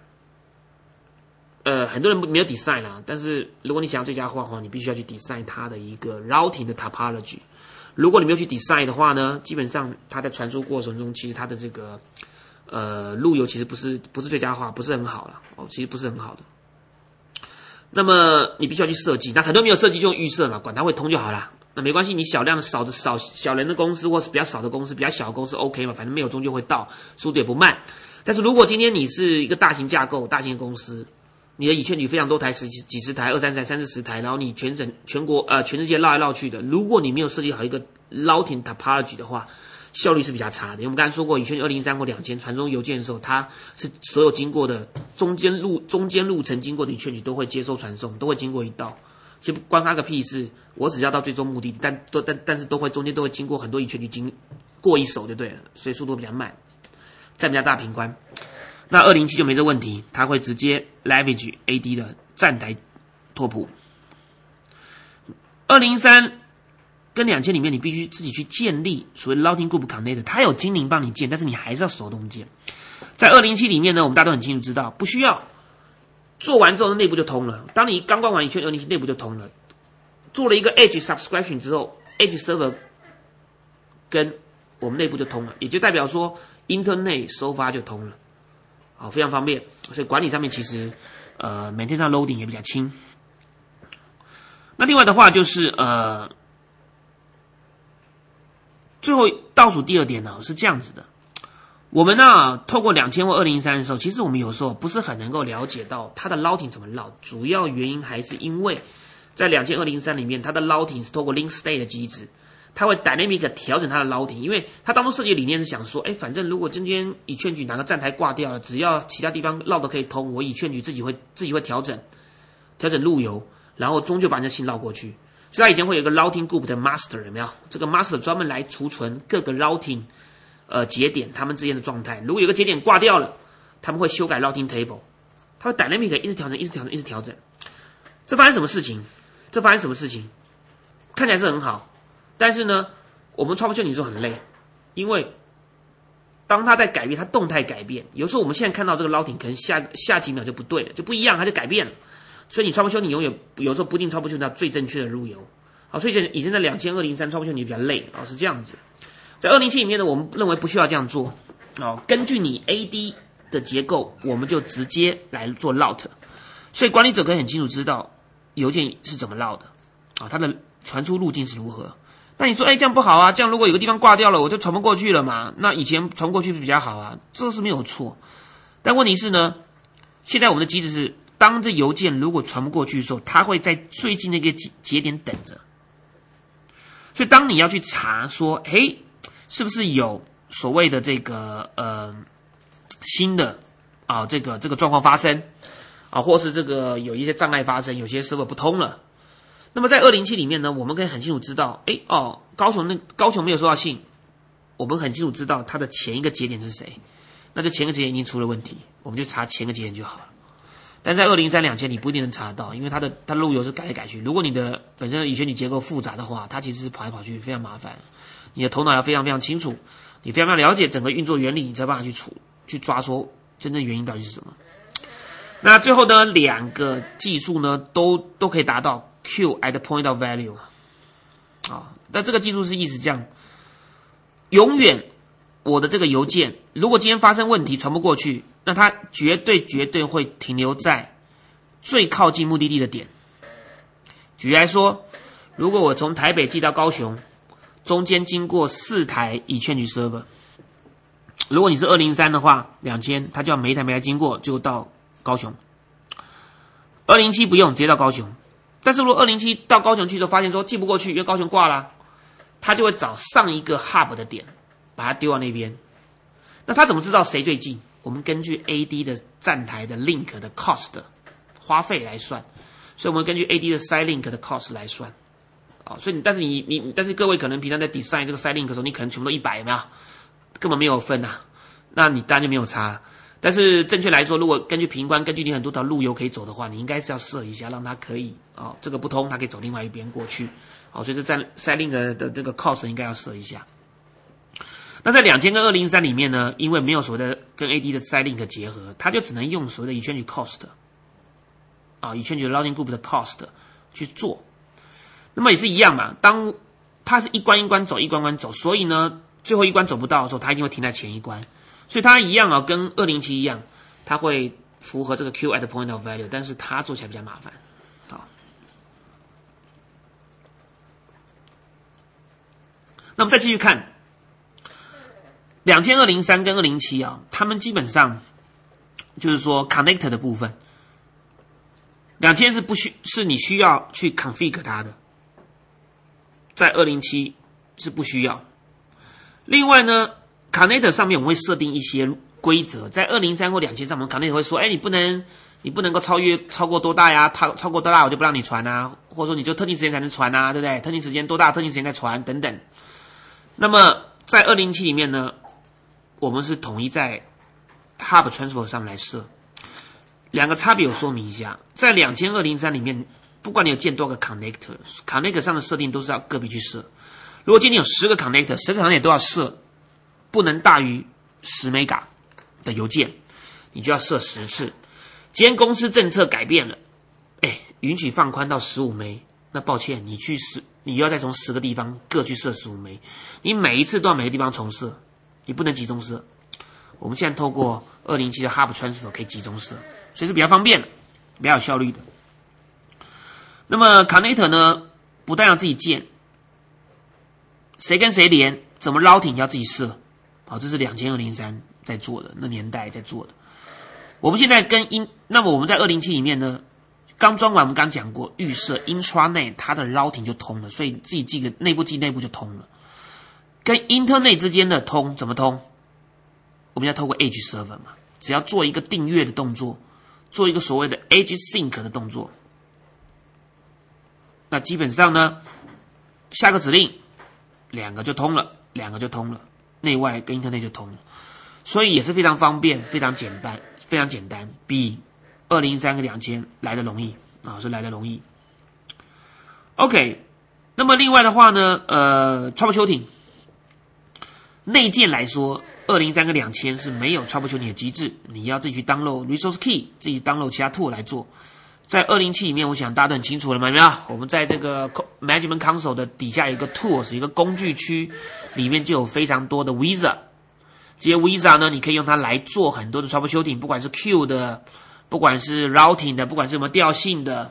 很多人没有 design 啦，但是如果你想要最佳化的话，你必须要去 design 它的一个 routing 的 topology。如果你没有去 design 的话呢，基本上它在传输过程中，其实它的这个路由其实不是最佳化，不是很好了哦，其实不是很好的。那么你必须要去设计，那很多没有设计就用预设嘛，管它会通就好啦。那没关系，你小量的小人的公司或是比较少的公司、比较小的公司 OK 嘛，反正没有终究会到，速度也不慢。但是如果今天你是一个大型架构、大型的公司，你的以圈局非常多台，几十台、20-30台、30-40台，然后你全世界绕来绕去的，如果你没有设计好一个 routing topology 的话，效率是比较差的。因为我们刚才说过，以圈局203或2000传送邮件的时候，它是所有经过的中间路程经过的以圈局都会接收传送，都会经过一道。其实关他个屁事，我只要到最终目的地，但是中间都会经过很多以圈局经过一手就对了，所以速度比较慢，占比较大频宽。那207就没这问题，它会直接 leverage AD 的站台拓扑。203跟2000里面，你必须自己去建立所谓 routing group connector， 它有精灵帮你建，但是你还是要手动建。在207里面呢，我们大家都很清楚知道，不需要做完之后内部就通了。当你刚关完一圈207内部就通了，做了一个 Edge subscription 之后 ，Edge server 跟我们内部就通了，也就代表说 Internet 收发就通了。好，非常方便，所以管理上面其实每天上 loading 也比较轻。那另外的话就是最后倒数第二点呢是这样子的，我们呢透过2000或203的时候，其实我们有时候不是很能够了解到它的 routing 怎么绕，主要原因还是因为在2000、203里面，它的 routing 是透过 link state 的机制。它会 dynamic 调整它的 routing， 因为它当初设计的理念是想说，反正如果今天以圈局哪个站台挂掉了，只要其他地方绕的可以通，我以圈局自己会调整路由，然后终究把人家信绕过去。所以它以前会有一个 routing group 的 master， 有没有？这个 master 专门来储存各个 routing 节点它们之间的状态。如果有个节点挂掉了，他们会修改 routing table， 它会 dynamic 一直调整，一直调整，一直调整。这发生什么事情？看起来是很好，但是呢，我们 troubleshooting 时候很累，因为当它在改变，它动态改变，有时候我们现在看到这个 routing 可能下几秒就不对了，就不一样，它就改变了。所以你 troubleshooting 永远有时候不一定 troubleshooting 到最正确的路由。好，所以以前在2203 troubleshooting 比较累，是这样子。在207里面呢，我们认为不需要这样做。根据你 AD 的结构，我们就直接来做 route。所以管理者可以很清楚知道邮件是怎么 route 的，它的传输路径是如何。那你说，这样不好啊？这样如果有个地方挂掉了，我就传不过去了嘛？那以前传过去比较好啊，这是没有错。但问题是呢，现在我们的机制是，当这邮件如果传不过去的时候，它会在最近的一个节点等着。所以当你要去查说，是不是有所谓的这个新的这个状况发生或是这个有一些障碍发生，有些 server 不通了。那么在207里面呢，我们可以很清楚知道，高雄没有收到信，我们很清楚知道它的前一个节点是谁，那就前一个节点已经出了问题，我们就查前一个节点就好了。但在203、2000你不一定能查得到，因为它的路由是改来改去。如果你的本身以前你结构复杂的话，它其实是跑来跑去非常麻烦。你的头脑要非常非常清楚，你非常非常了解整个运作原理，你才有办法去抓说真正原因到底是什么。那最后呢，两个技术呢都可以达到 Q at the point of value 那这个技术是意思这样，永远我的这个邮件如果今天发生问题传不过去，那它绝对会停留在最靠近目的地的点。举例来说，如果我从台北寄到高雄，中间经过4台eChange server， 如果你是203的话，2000它就要每一台经过就到高雄。207不用，直接到高雄。但是如果207到高雄去之后发现说寄不过去，因为高雄挂了，它就会找上一个 hub 的点，把它丢到那边。那它怎么知道谁最近？我们根据 AD 的站台的 link 的 cost 花费来算，所以我们根据 AD 的 side link 的 cost 来算。所以但是各位可能平常在 design 这个 side link 的时候，你可能全部都100，有没有？根本没有分啊，那你当然就没有差。但是正确来说，如果根据频宽，根据你很多条路由可以走的话，你应该是要设一下，让它可以这个不通，它可以走另外一边过去。所以这在 side link 的这个 cost 应该要设一下。那在2000跟203里面呢，因为没有所谓的跟 AD 的 side link 结合，它就只能用所谓的 eChange cost eChange routing group 的 cost 去做。那么也是一样嘛，当它是一关一关走，一关关走，所以呢，最后一关走不到的时候，它一定会停在前一关。所以它一样跟207一样，它会符合这个 Q at the point of value， 但是它做起来比较麻烦。那么再继续看20203跟207他们基本上就是说 connector 的部分，2000是你需要去 configure 它的，在207是不需要。另外呢 connector 上面我们会设定一些规则，在203或2000上面 connector 会说，你不能够超过多大呀，超过多大我就不让你传啊，或者说你就特定时间才能传啊，对不对？特定时间多大，特定时间再传等等。那么在207里面呢，我们是统一在 Hub Transfer 上面来设。两个差别我说明一下，在2000、203里面，不管你有建多个 connector 上的设定都是要个别去设。如果今天有10个 connector，10个 connector 都要设，不能大于10 mega 的邮件，你就要设10次。今天公司政策改变了，允许放宽到15 MB， 那抱歉，你要再从10个地方各去设15 MB， 你每一次都要每个地方重设，你不能集中设。我们现在透过207的 Hub Transfer 可以集中设，所以是比较方便的，比较有效率的。那么 Connector 呢，不但要自己建，谁跟谁连，怎么 routing 要自己设。这是2000、203在做的，那年代在做的。我们现在那么我们在207里面呢，刚装完我们刚讲过，预设 intranet 它的 routing 就通了，所以自己记个内部就通了。跟 internet 之间的通怎么通？我们要透过 edge server 嘛，只要做一个订阅的动作，做一个所谓的 edge sync 的动作，那基本上呢，下个指令两个就通了，内外跟 internet 就通了，所以也是非常方便，非常简单，比 2013跟2000来的容易啊，是来的容易。OK， 那么另外的话呢，troubleshooting 内建来说，2013跟2000是没有 troubleshooting 的机制，你要自己去 download resource key， 自己 download 其他 tool 来做。在207里面，我想大家都很清楚了嘛，有没有？我们在这个 Management Console 的底下有一个 Tools， 一个工具区，里面就有非常多的 Wizard。这些 Wizard 呢，你可以用它来做很多的 troubleshooting， 不管是 Queue 的，不管是 Routing 的，不管是有没有调性的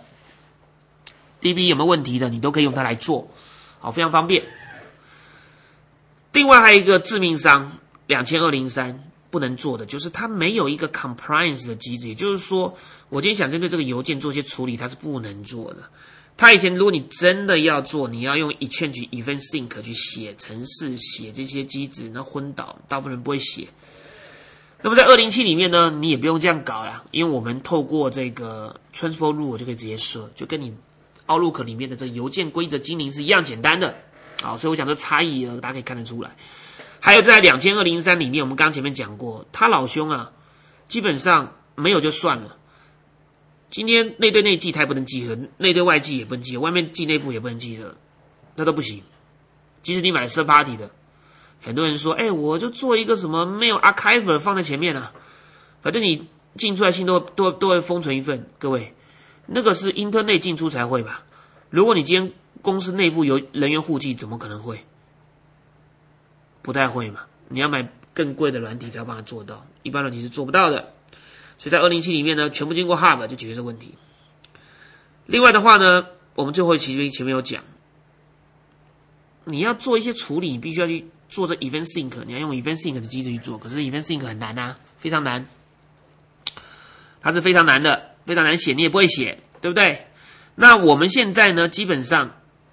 ，DB 有没有问题的，你都可以用它来做，好，非常方便。另外还有一个致命伤，20203。不能做的就是它没有一个 compliance 的机制，也就是说，我今天想针对这个邮件做一些处理，它是不能做的。它以前如果你真的要做，你要用 exchange event sync 去写程式，写这些机制，那昏倒，大部分人不会写。那么在207里面呢，你也不用这样搞啦，因为我们透过这个 transport rule 就可以直接设，就跟你 Outlook 里面的这个邮件规则精灵是一样简单的。好，所以我想这差异大家可以看得出来。还有在20203里面，我们刚刚前面讲过，他老兄啊，基本上没有就算了。今天内对内寄他也不能集合，内对外寄也不能集合，外面寄内部也不能集合，那都不行。即使你买了 third party 的，很多人说，我就做一个什么没有 archiver 放在前面啊，反正你进出来信都会封存一份。各位，那个是 internet 进出才会吧？如果你今天公司内部有人员互寄，怎么可能会？不太会嘛，你要买更贵的软体才要帮它做到，一般软体是做不到的。所以在207里面呢，全部经过 Hub 就解决这个问题。另外的话呢，我们最后前面有讲，你要做一些处理，你必须要去做这 Event Sync， 你要用 Event Sync 的机制去做，可是 Event Sync 很难啊，非常难，它是非常难的，非常难写，你也不会写，对不对？那我们现在呢，基本上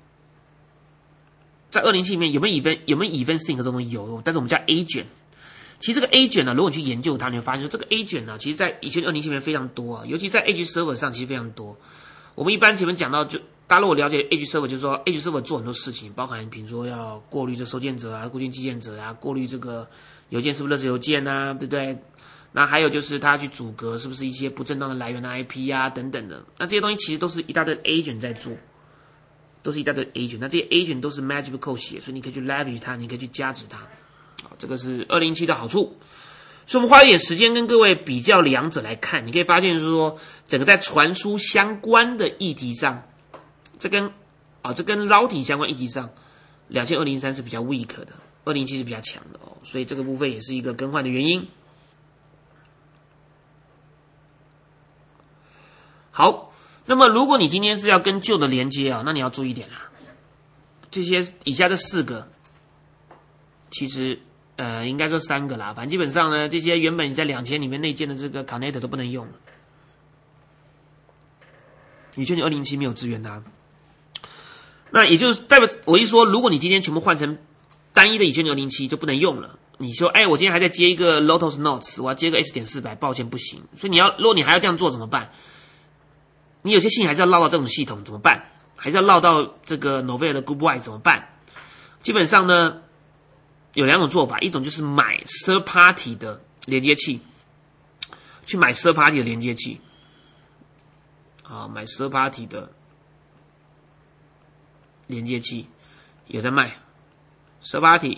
在207里面有没有 event sync 这种东西有，但是我们叫 agent。其实这个 agent 呢，如果你去研究它，你会发现说这个 agent 呢，其实在以前207里面非常多啊，尤其在 Edge Server 上其实非常多。我们一般前面讲到，就大家如果了解 Edge Server， 就是说 Edge Server 做很多事情，包含比如说要过滤这收件者啊、固定寄件者啊，过滤这个邮件是不是垃圾邮件啊，对不对？那还有就是它去阻隔是不是一些不正当的来源的 IP 啊等等的，那这些东西其实都是一大堆 agent 在做。都是一大堆 agent， 那这些 agent 都是 Magic Code 写，所以你可以去 leverage 它，你可以去加值它。这个是207的好处。所以我们花一点时间跟各位比较两者来看，你可以发现说，整个在传输相关的议题上，这跟 routing 相关议题上，20203是比较 weak 的，207是比较强的哦，所以这个部分也是一个更换的原因。好。那么，如果你今天是要跟旧的连接啊，那你要注意一点啦。这些以下这4个，其实应该说3个啦，反正基本上呢，这些原本你在2000里面内建的这个 connector 都不能用了。以前你207没有支援它，那也就是代表我一说，如果你今天全部换成单一的以前207就不能用了。你说，我今天还在接一个 Lotus Notes， 我要接个 S.400， 抱歉不行。所以如果你还要这样做怎么办？你有些信还是要绕到这种系统怎么办？还是要绕到这个 Novell 的 GoodWise 怎么办？基本上呢，有2种做法，一种就是买 third party 的连接器，去买 third party 的连接器，买 third party 的连接器有在卖 third party。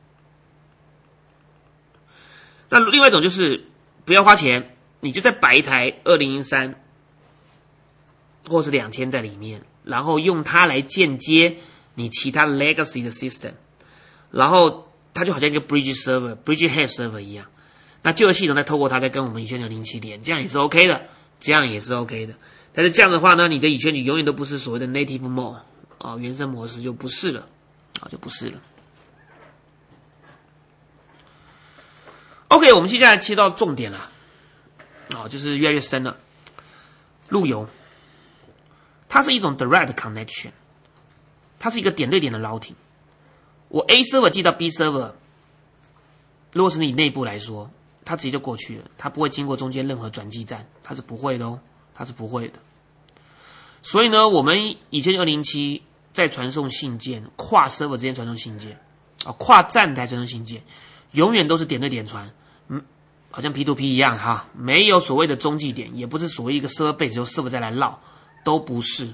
那另外一种就是不要花钱，你就再摆一台2013。或是2000在里面，然后用它来间接你其他 legacy 的 system， 然后它就好像一个 bridge server、bridge head server 一样。那旧的系统再透过它再跟我们以前207连，这样也是 OK 的，这样也是 OK 的。但是这样的话呢，你的以前永远都不是所谓的 native mode 原生模式就不是了，就不是了。OK， 我们接下来切到重点了，就是越来越深了，路由。它是一种 direct connection， 它是一个点对点的 routing。我 A server 寄到 B server， 如果是你内部来说，它直接就过去了，它不会经过中间任何转寄站，它是不会的哦，它是不会的。所以呢，我们以前207在传送信件，跨 server 之间传送信件，跨站台传送信件，永远都是点对点传， 好像 P2P 一样哈，没有所谓的中继点，也不是所谓一个 server base 由 server 再来绕，都不是。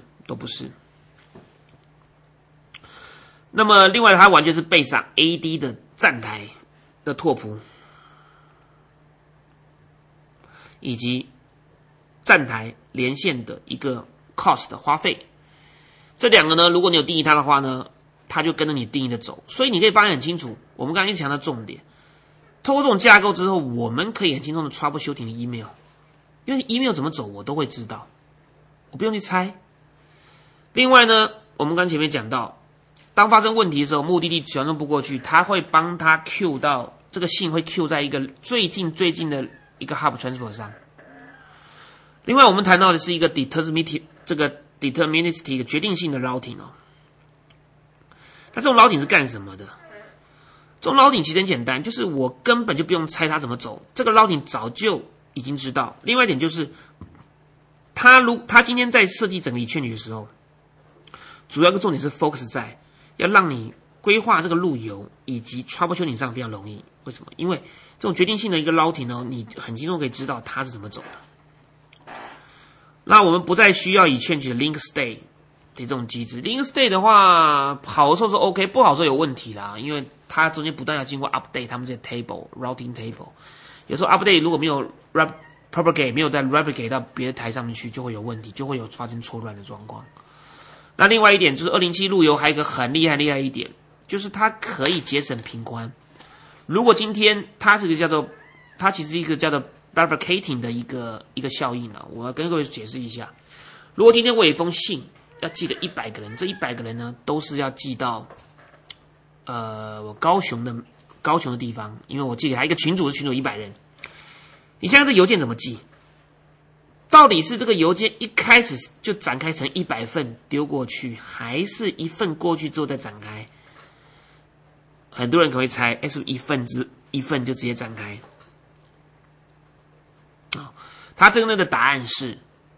那么另外它完全是背上 AD 的站台的拓扑，以及站台连线的一个 cost 的花费。这两个呢，如果你有定义它的话呢，它就跟着你定义的走。所以你可以发现很清楚，我们刚才一直强调重点。透过这种架构之后，我们可以很轻松的 troubleshooting email， 因为 email 怎么走我都会知道，我不用去猜。另外呢，我们刚前面讲到，当发生问题的时候，目的地传送不过去，它会帮它 queue 到这个信会 queue 在一个最近的一个 hub transport 上。另外，我们谈到的是一个 deterministic 决定性的 routing 哦。那这种 routing 是干什么的？这种 routing 其实很简单，就是我根本就不用猜它怎么走，这个 routing 早就已经知道。另外一点就是，他今天在设计整个exchange的时候，主要一个重点是 focus 在要让你规划这个路由以及 troubleshooting 上非常容易。为什么？因为这种决定性的一个 routing 呢，你很轻松可以知道它是怎么走的。那我们不再需要exchange的 link state 的这种机制。link state 的话，好的时候是 OK， 不好的时候有问题啦，因为它中间不断要经过 update 他们这些 table routing table， 有时候 update 如果没有 propagate 没有再 replicate 到别的台上面去，就会有问题，就会有发生错乱的状况。那另外一点就是207路由还有一个很厉害一点，就是它可以节省频宽。如果今天它其实是一个叫做 bifurcating 的一个效应呢，我要跟各位解释一下。如果今天我有一封信要寄给100个人，这100个人呢都是要寄到我高雄的地方，因为我寄给他一个群组100人。你现在这邮件怎么寄？到底是这个邮件一开始就展开成100份丢过去，还是一份过去之后再展开？很多人可能会猜，是不是一份就直接展开？他真正的答案是，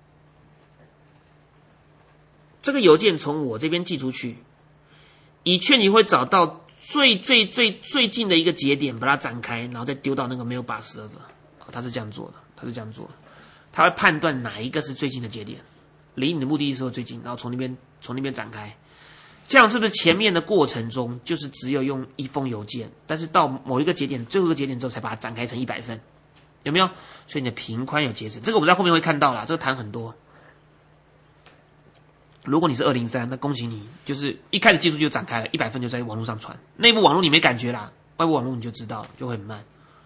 这个邮件从我这边寄出去，exchange会找到最近的一个节点，把它展开，然后再丢到那个 mailbox server。他是这样做的，他会判断哪一个是最近的节点，离你的目的地时候最近，然后从那边展开。这样是不是前面的过程中就是只有用一封邮件，但是到某一个节点，最后一个节点之后才把它展开成100份，有没有？所以你的频宽有节省，这个我们在后面会看到啦，这个谈很多。如果你是203，那恭喜你，就是一开始寄出去就展开了，100份就在网络上传，内部网络你没感觉啦，外部网络你就知道了，就会很慢。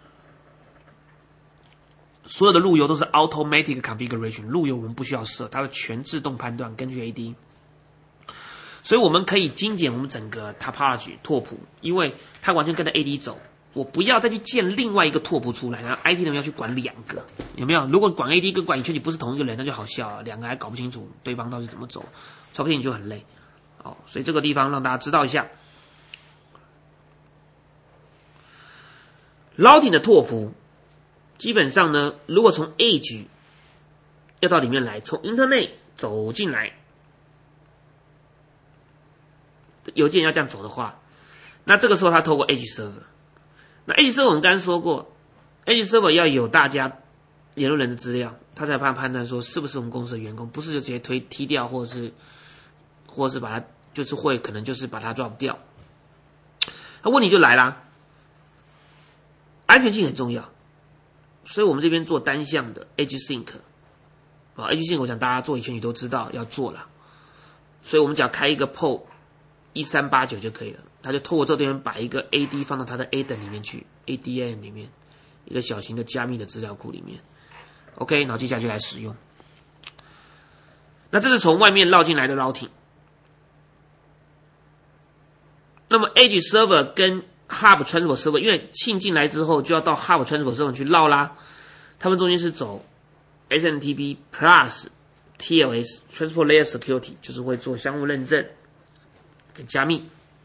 所有的路由都是 automatic configuration， 路由我们不需要设，它会全自动判断，根据 AD。所以我们可以精简我们整个 topology 拓扑，因为它完全跟着 AD 走，我不要再去建另外一个拓扑出来，然后 IT 人要去管2个，有没有？如果管 AD 跟管exchange不是同一个人，那就好笑啊，2个还搞不清楚对方到底怎么走，操作就很累。所以这个地方让大家知道一下。routing 的拓扑基本上呢，如果从 Edge 要到里面来，从 Internet 走进来，邮件要这样走的话，那这个时候它透过 Edge Server。那 Edge Server 我们刚刚说过 ，Edge Server 要有大家联络人的资料，他才判断说是不是我们公司的员工，不是就直接踢掉，或者是把它就是可能就是把它 drop 掉。那问题就来啦，安全性很重要。所以我们这边做单向的 Edge Sync，Edge Sync 我想大家做exchange都知道要做了，所以我们只要开一个 POP 1389就可以了，它就透过这边把一个 AD 放到它的 A 等里面去 ，ADN 里面一个小型的加密的资料库里面 ，OK， 然后接下来就来使用。那这是从外面绕进来的 routing， 那么 Edge Server 跟Hub Transport Server， 因为信进来之后就要到 Hub Transport Server 去绕啦，他们中间是走 SMTP Plus TLS Transport Layer Security， 就是会做相互认证跟加密。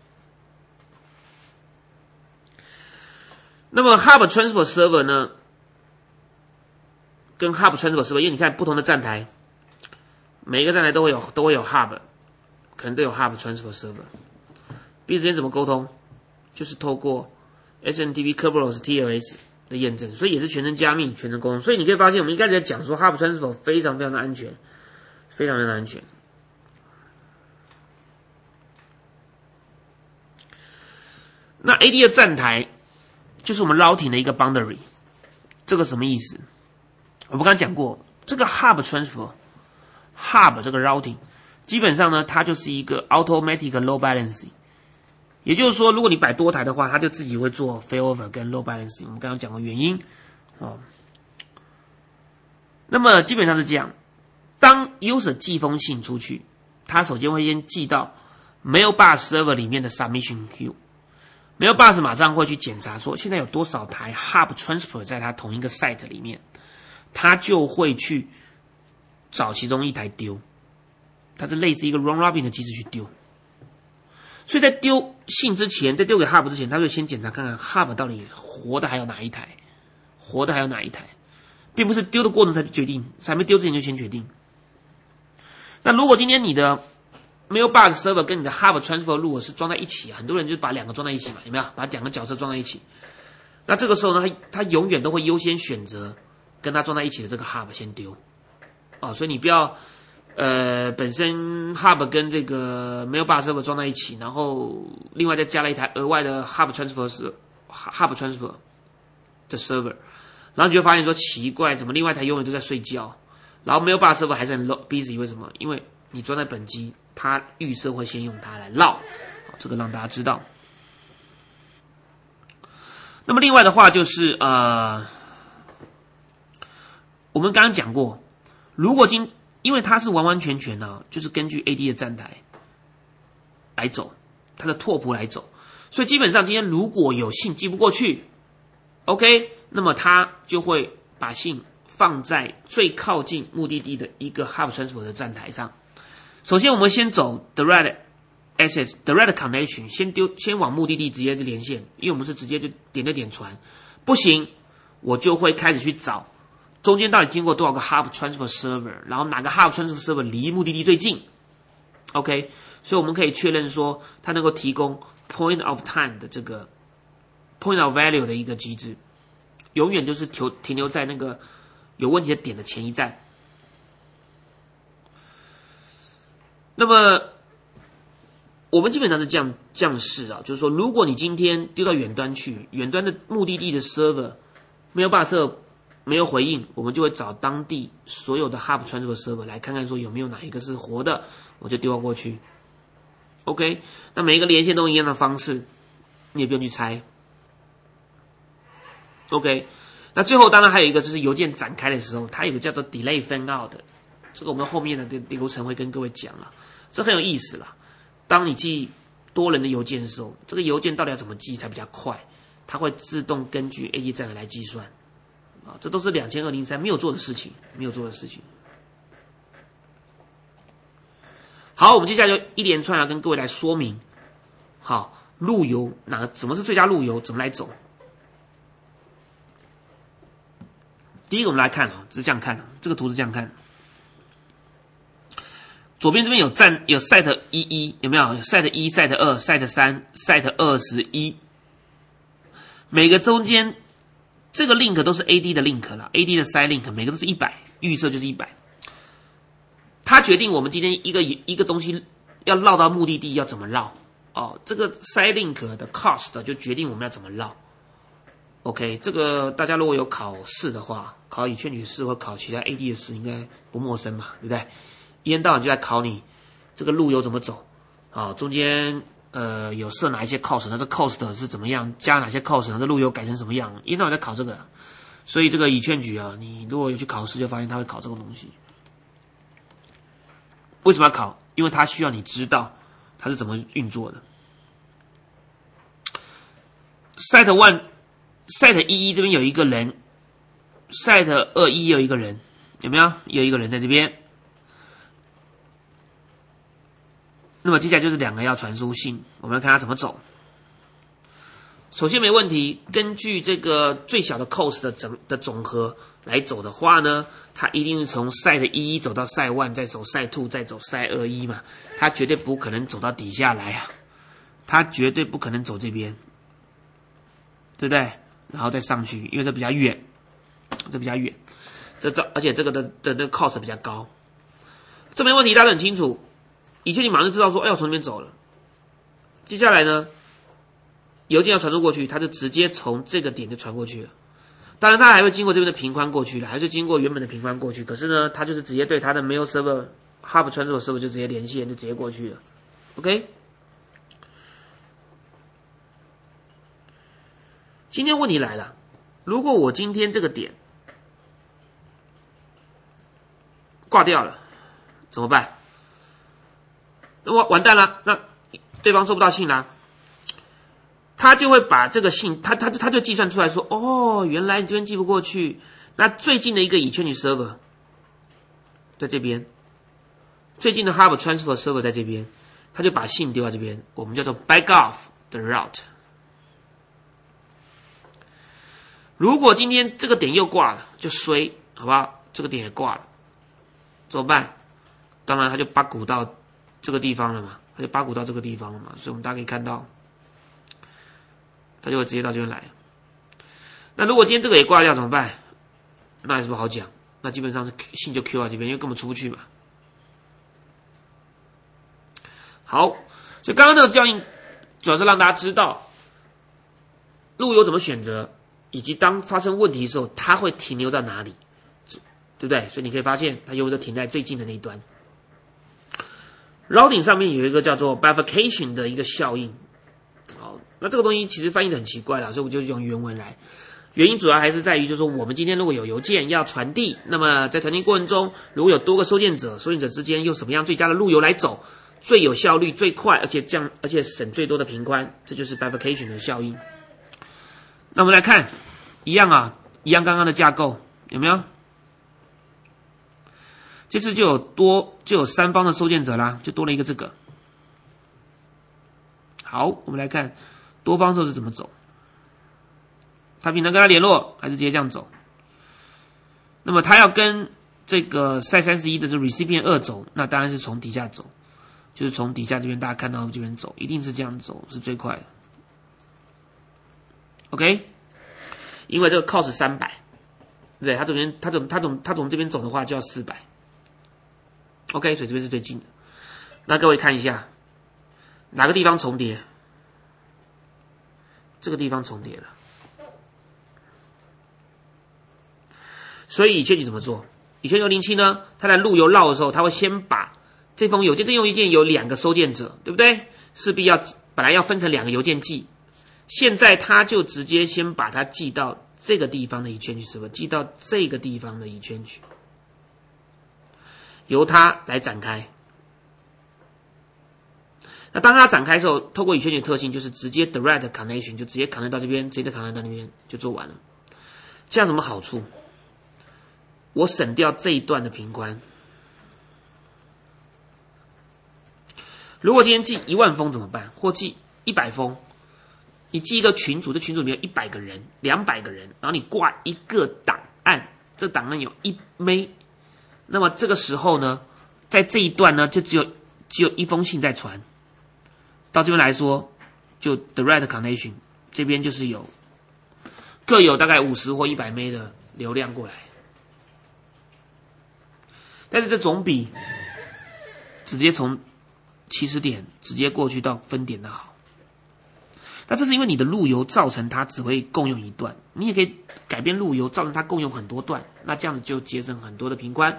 那么 Hub Transport Server 呢，跟 Hub Transport Server， 因为你看不同的站台，每一个站台都会有 Hub， 可能都有 Hub Transport Server， 彼此之间怎么沟通？就是透过 SMTP Kerberos TLS 的验证，所以也是全程加密、全程公用。所以你可以发现，我们一开始在讲说 Hub Transfer 非常非常的安全，非常非常的安全。那 AD 的站台就是我们 routing 的一个 boundary， 这个什么意思？我们刚刚讲过，这个 Hub Transfer、Hub 这个 routing， 基本上呢，它就是一个 automatic load balancing。也就是说，如果你摆多台的话，它就自己会做 failover 跟 load balancing。我们刚刚讲过原因，那么基本上是这样：当 user 寄封信出去，他首先会先寄到 mailbox server 里面的 submission queue。mailbox 马上会去检查说现在有多少台 hub transfer 在它同一个 site 里面，他就会去找其中一台丢，它是类似一个 round robin 的机制去丢。所以在丢信之前，在丢给 hub 之前，他就先检查看看 hub 到底活的还有哪一台，并不是丢的过程才决定，还没丢之前就先决定。那如果今天你的 mailbox server 跟你的 hub transfer 如果是装在一起，很多人就把两个装在一起嘛，有没有？把两个角色装在一起。那这个时候呢，他永远都会优先选择跟他装在一起的这个 hub 先丢。所以你不要本身 hub 跟这个 mailbox server 装在一起，然后另外再加了一台额外的 hub transfer 的 server， 然后你就会发现说奇怪，怎么另外一台永远都在睡觉，然后 mailbox server 还是很 busy， 为什么？因为你装在本机，它预设会先用它来绕，这个让大家知道。那么另外的话就是我们刚刚讲过，如果因为它是完完全全呢，就是根据 AD 的站台来走，它的拓扑来走，所以基本上今天如果有信寄不过去 ，OK， 那么它就会把信放在最靠近目的地的一个 Hub Transfer 的站台上。首先我们先走 Direct Access、Direct Connection， 先往目的地直接连线，因为我们是直接就点传，不行，我就会开始去找中间到底经过多少个 Hub Transfer Server， 然后哪个 Hub Transfer Server 离目的地最近 ，OK， 所以我们可以确认说它能够提供 Point of Time 的这个 Point of Value 的一个机制，永远就是停留在那个有问题的点的前一站。那么我们基本上是这样试啊，就是说，如果你今天丢到远端去，远端的目的地的 server 没有办法没有回应，我们就会找当地所有的 Hub Transfer Server 来看看说有没有哪一个是活的，我就丢过去。OK， 那每一个连线都一样的方式，你也不用去猜。OK， 那最后当然还有一个就是邮件展开的时候，它有个叫做 Delay Fan Out 的，这个我们后面的流程会跟各位讲了，这很有意思啦。当你寄多人的邮件的时候，这个邮件到底要怎么寄才比较快？它会自动根据 AD 站台来计算。这都是2002-03没有做的事情，好，我们接下来就一连串要跟各位来说明，好，路由怎么是最佳路由，怎么来走。第一个我们来看是这样看，这个图是这样看。左边这边有site 11，有没有？有 site 1、site 2、site 3、site 21，每个中间。这个 link 都是 AD 的 link 啦 ，AD 的 side link 每个都是100，预设就是100。它决定我们今天一个东西要绕到目的地要怎么绕这个 side link 的 cost 就决定我们要怎么绕。OK， 这个大家如果有考试的话，考以劝举试或考其他 AD 的试，应该不陌生嘛，对不对？一天到晚就在考你这个路由怎么走中间。有设哪一些 cost， 那这 cost 是怎么样？加哪些 cost， 那这路由改成什么样？一天到晚在考这个，所以这个以劝举你如果有去考试，就发现他会考这个东西。为什么要考？因为他需要你知道它是怎么运作的。Site 11这边有一个人 ，Site 21有一个人，有没有？有一个人在这边。那么接下来就是两个要传输信，我们来看它怎么走。首先没问题，根据这个最小的 cost 的总和来走的话呢，它一定是从 site 11走到 site 1，再走 site 2，再走 site 21嘛，它绝对不可能走到底下来啊，它绝对不可能走这边，对不对？ 然后再上去，因为这比较远，这比较远，而且这个的 cost 比较高，这没问题，大家很清楚。以前你马上就知道说，哎，我从那边走了。接下来呢，邮件要传输过去，它就直接从这个点就传过去了。当然，它还会经过这边的频宽过去了，还是经过原本的频宽过去。可是呢，它就是直接对它的 mail server hub transfer server 就直接连线，就直接过去了。OK。今天问题来了，如果我今天这个点挂掉了，怎么办？那我完蛋了，那对方收不到信啦。他就会把这个信，他就计算出来说，哦，原来你这边寄不过去，那最近的一个exchange server在这边，最近的 hub transfer server 在这边，他就把信丢在这边，我们叫做 back off the route。如果今天这个点又挂了，就衰，好不好？这个点也挂了，怎么办？当然，他就把鼓到这个地方了嘛，他就把鼓到这个地方了嘛，所以我们大家可以看到。他就会直接到这边来。那如果今天这个也挂掉怎么办？那有什么好讲？那基本上是信就 Q 到这边，因为根本出不去嘛。好，所以刚刚那个教应主要是让大家知道路由怎么选择，以及当发生问题的时候，它会停留到哪里，对不对？所以你可以发现，它有的停在最近的那一端。routing 上面有一个叫做 bifurcation 的一个效应。好，那这个东西其实翻译的很奇怪啦，所以我就用原文来。原因主要还是在于，就是说我们今天如果有邮件要传递，那么在传递过程中，如果有多个收件者，收件者之间用什么样最佳的路由来走，最有效率、最快，而且省最多的频宽，这就是 bifurcation 的效应。那我们来看，一样刚刚的架构有没有？这次就有三方的收件者啦，就多了一个这个。好，我们来看多方时候是怎么走。他平常跟他联络，还是直接这样走？那么他要跟这个赛31的这 recipient 2走，那当然是从底下走，就是从底下这边大家看到这边走，一定是这样走是最快的。OK， 因为这个 cost 300，对不对？他从这边走的话就要400。OK， 所以这边是最近的。那各位看一下，哪个地方重叠？这个地方重叠了。所以以前你怎么做？以前607呢，它在路由绕的时候，它会先把这封邮件，这封邮件有2个收件者，对不对？势必本来要分成2个邮件寄，现在它就直接先把它寄到这个地方的exchange server，寄到这个地方的exchange，由它来展开。那当它展开的时候，透过exchange的特性，就是直接 direct connection， 就直接 connect 到这边，直接 connect 到那边就做完了。这样有什么好处？我省掉这一段的频宽。如果今天寄10000封怎么办？或寄100封，你寄一个群组，这群组里面有100个人、200个人，然后你挂一个档案，这档案有1 MB， 那么这个时候呢，在这一段呢，就只有一封信在传。到这边来说，就 direct connection 这边就是各有大概50或100 MB 的流量过来。但是这总比直接从起始点直接过去到分点的好。那这是因为你的路由造成它只会共用一段，你也可以改变路由造成它共用很多段，那这样子就节省很多的频宽。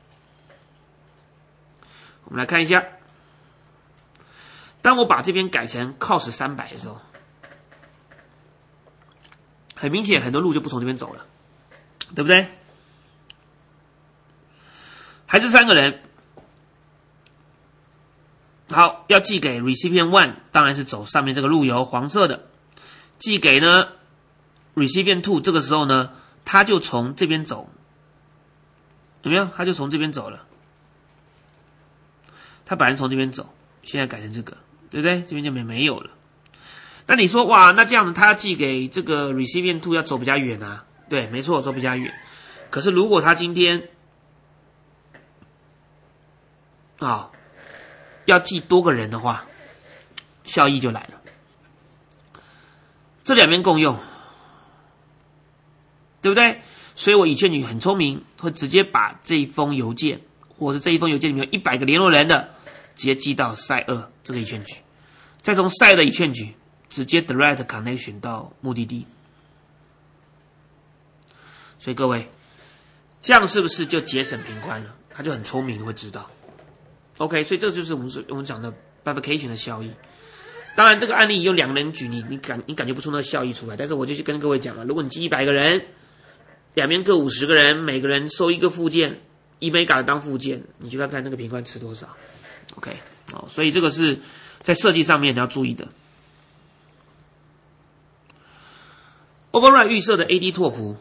我们来看一下，当我把这边改成 cost 300的时候，很明显很多路就不从这边走了，对不对？还是3个人。好，要寄给 recipient 1， 当然是走上面这个路由，黄色的。寄给呢 recipient 2， 这个时候呢，他就从这边走，有没有？他就从这边走了。他本来从这边走，现在改成这个，对不对？这边就没有了。那你说，哇，那这样子他寄给这个 recipient 2要走比较远啊？对，没错，走比较远。可是如果他今天要寄多个人的话，效益就来了。这2边共用， 对不对？所以我以券局很聪明，会直接把这一封邮件，或者是这一封邮件里面有100个联络人的，直接寄到 Site 2这个以券局，再从 Site 的以券局直接 Direct Connection 到目的地。所以各位，这样是不是就节省频宽了？他就很聪明，会知道。OK， 所以这就是我们讲的 bifurcation 的效益。当然，这个案例用2个人举，你感觉不出那个效益出来。但是我就去跟各位讲了，如果你寄100个人，两边各50个人，每个人收一个附件，1 mega 当附件，你去看看那个频宽吃多少。OK， 所以这个是在设计上面你要注意的。Override 预设的 AD 拓扑，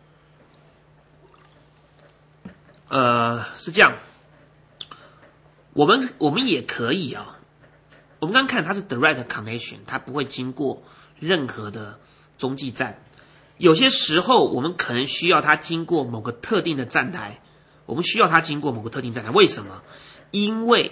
是这样，我们也可以啊。我们刚看它是 direct connection， 它不会经过任何的中继站。有些时候我们可能需要它经过某个特定的站台，为什么？因为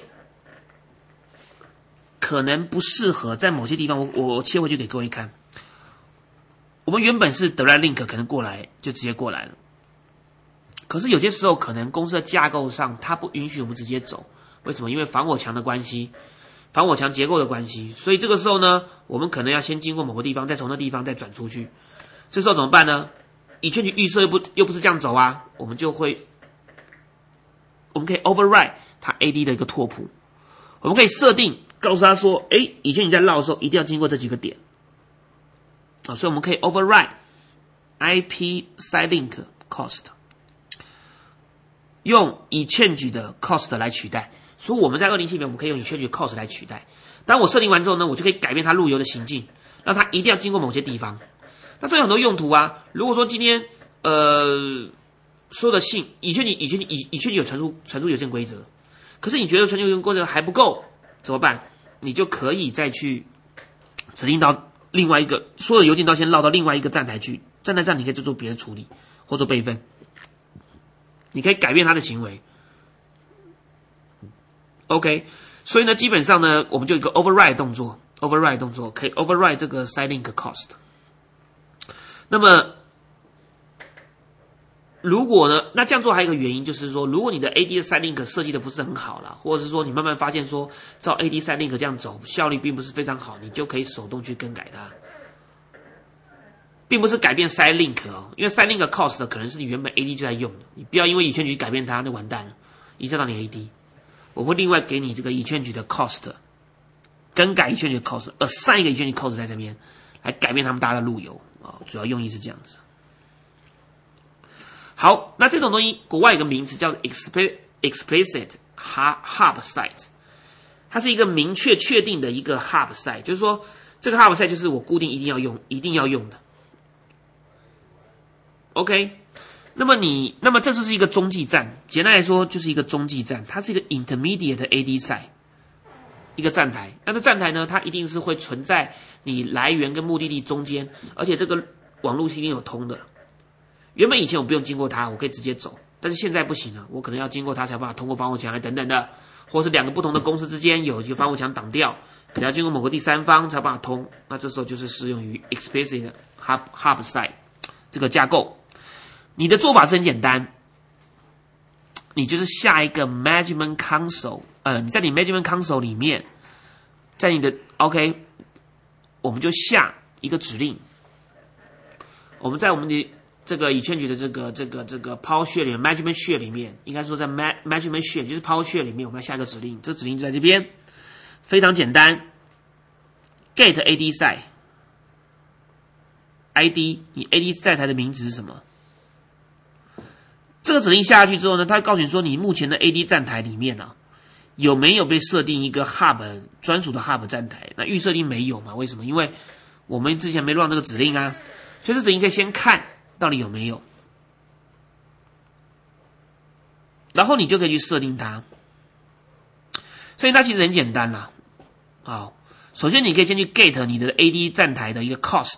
可能不适合在某些地方，我切回去给各位看。我们原本是 direct link 可能过来就直接过来了，可是有些时候可能公司的架构上它不允许我们直接走，为什么？因为防火墙的关系，防火墙结构的关系，所以这个时候呢，我们可能要先经过某个地方，再从那地方再转出去。这时候怎么办呢？以券局预设又不是这样走啊，我们可以 override 它 AD 的一个拓扑，我们可以设定告诉他说，以券局在绕的时候一定要经过这几个点啊，所以我们可以 override IP side link cost， 用以券局的 cost 来取代。所以我们在207里面我们可以用以券局 cost 来取代。当我设定完之后呢，我就可以改变它路由的行径，让它一定要经过某些地方。那这有很多用途啊。如果说今天所有的信以券局有传输有限规则，可是你觉得传输有限规则还不够，怎么办？你就可以再去指定到另外一个，所有的邮件都先绕到另外一个站台去，站台上你可以做别的处理或做备份，你可以改变它的行为。OK， 所以呢，基本上呢，我们就有一个 override 动作可以 override 这个 side link cost。那么，如果呢，那这样做还有一个原因就是说，如果你的 AD 的 side link 设计的不是很好啦，或者是说你慢慢发现说，照 AD side link 这样走效率并不是非常好，你就可以手动去更改它，并不是改变 side link 哦，因为 side link cost 可能是你原本 AD 就在用的，你不要因为以券局改变它，那完蛋了，影响到你 AD。我会另外给你这个以券局的 cost， 更改以券局的 cost，assign 一个以券局 cost 在这边，来改变他们大家的路由啊，主要用意是这样子。好，那这种东西国外有个名词叫 explicit hub site， 它是一个明确确定的一个 hub site， 就是说这个 hub site 就是我固定一定要用的。OK。那么这就是一个中继站，简单来说就是一个中继站，它是一个 intermediate 的 AD site， 一个站台。那这站台呢，它一定是会存在你来源跟目的地中间，而且这个网络是一定有通的。原本以前我不用经过它，我可以直接走，但是现在不行了，我可能要经过它才有办法通过防火墙等等的，或是2个不同的公司之间有一个防火墙挡掉，可能要经过某个第三方才有办法通。那这时候就是适用于 explicit hub site 这个架构。你的做法是很简单，你就是下一个 management console， 你在你 management console 里面，在你的 OK， 我们就下一个指令，我们在我们的这个以券局的这个 PowerShell 里面 management share 里面，应该说在 management share 就是 PowerShell 里面，我们要下一个指令，这指令就在这边，非常简单 ，get AD site ID， 你 AD 站台的名字是什么？这个指令下去之后呢，它会告诉你说你目前的 AD 站台里面啊，有没有被设定一个 Hub 专属的 Hub 站台？那预设定没有嘛？为什么？因为我们之前没run这个指令啊，所以这指令可以先看到底有没有，然后你就可以去设定它。所以它其实很简单啦。好，首先你可以先去 get 你的 AD 站台的一个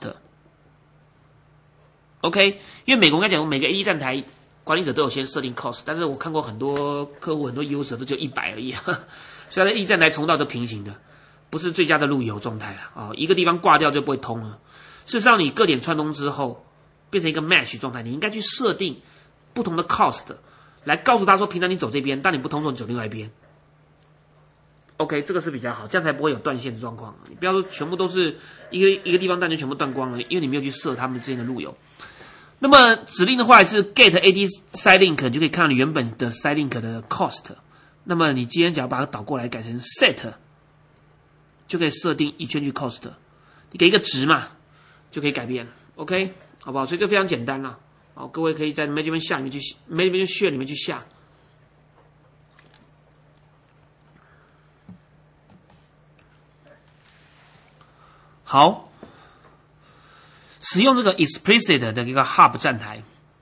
cost。OK， 因为美国刚才讲过，每个 AD 站台管理者都有先设定 cost， 但是我看过很多客户很多 user 都只有100而已，所以它的 AD 站台重到都平行的，不是最佳的路由状态了啊，一个地方挂掉就不会通了。事实上，你各点串通之后， 变成一个 match 状态，你应该去设定不同的 cost， 来告诉他说，平常你走这边，但你不通说你走另外一边。OK， 这个是比较好，这样才不会有断线的状况。你不要说全部都是一个地方断就全部断光了，因为你没有去设他们之间的路由。那么指令的话是 get AD side link， 你就可以看到你原本的 side link 的 cost。那么你今天只要把它导过来改成 set， 就可以设定exchange cost， 你给一个值嘛，就可以改变。OK， 好不好？所以这非常简单了。好，各位可以在 management 下里面去 management share 里面去下。好，使用这个 explicit 的一个 hub 站台，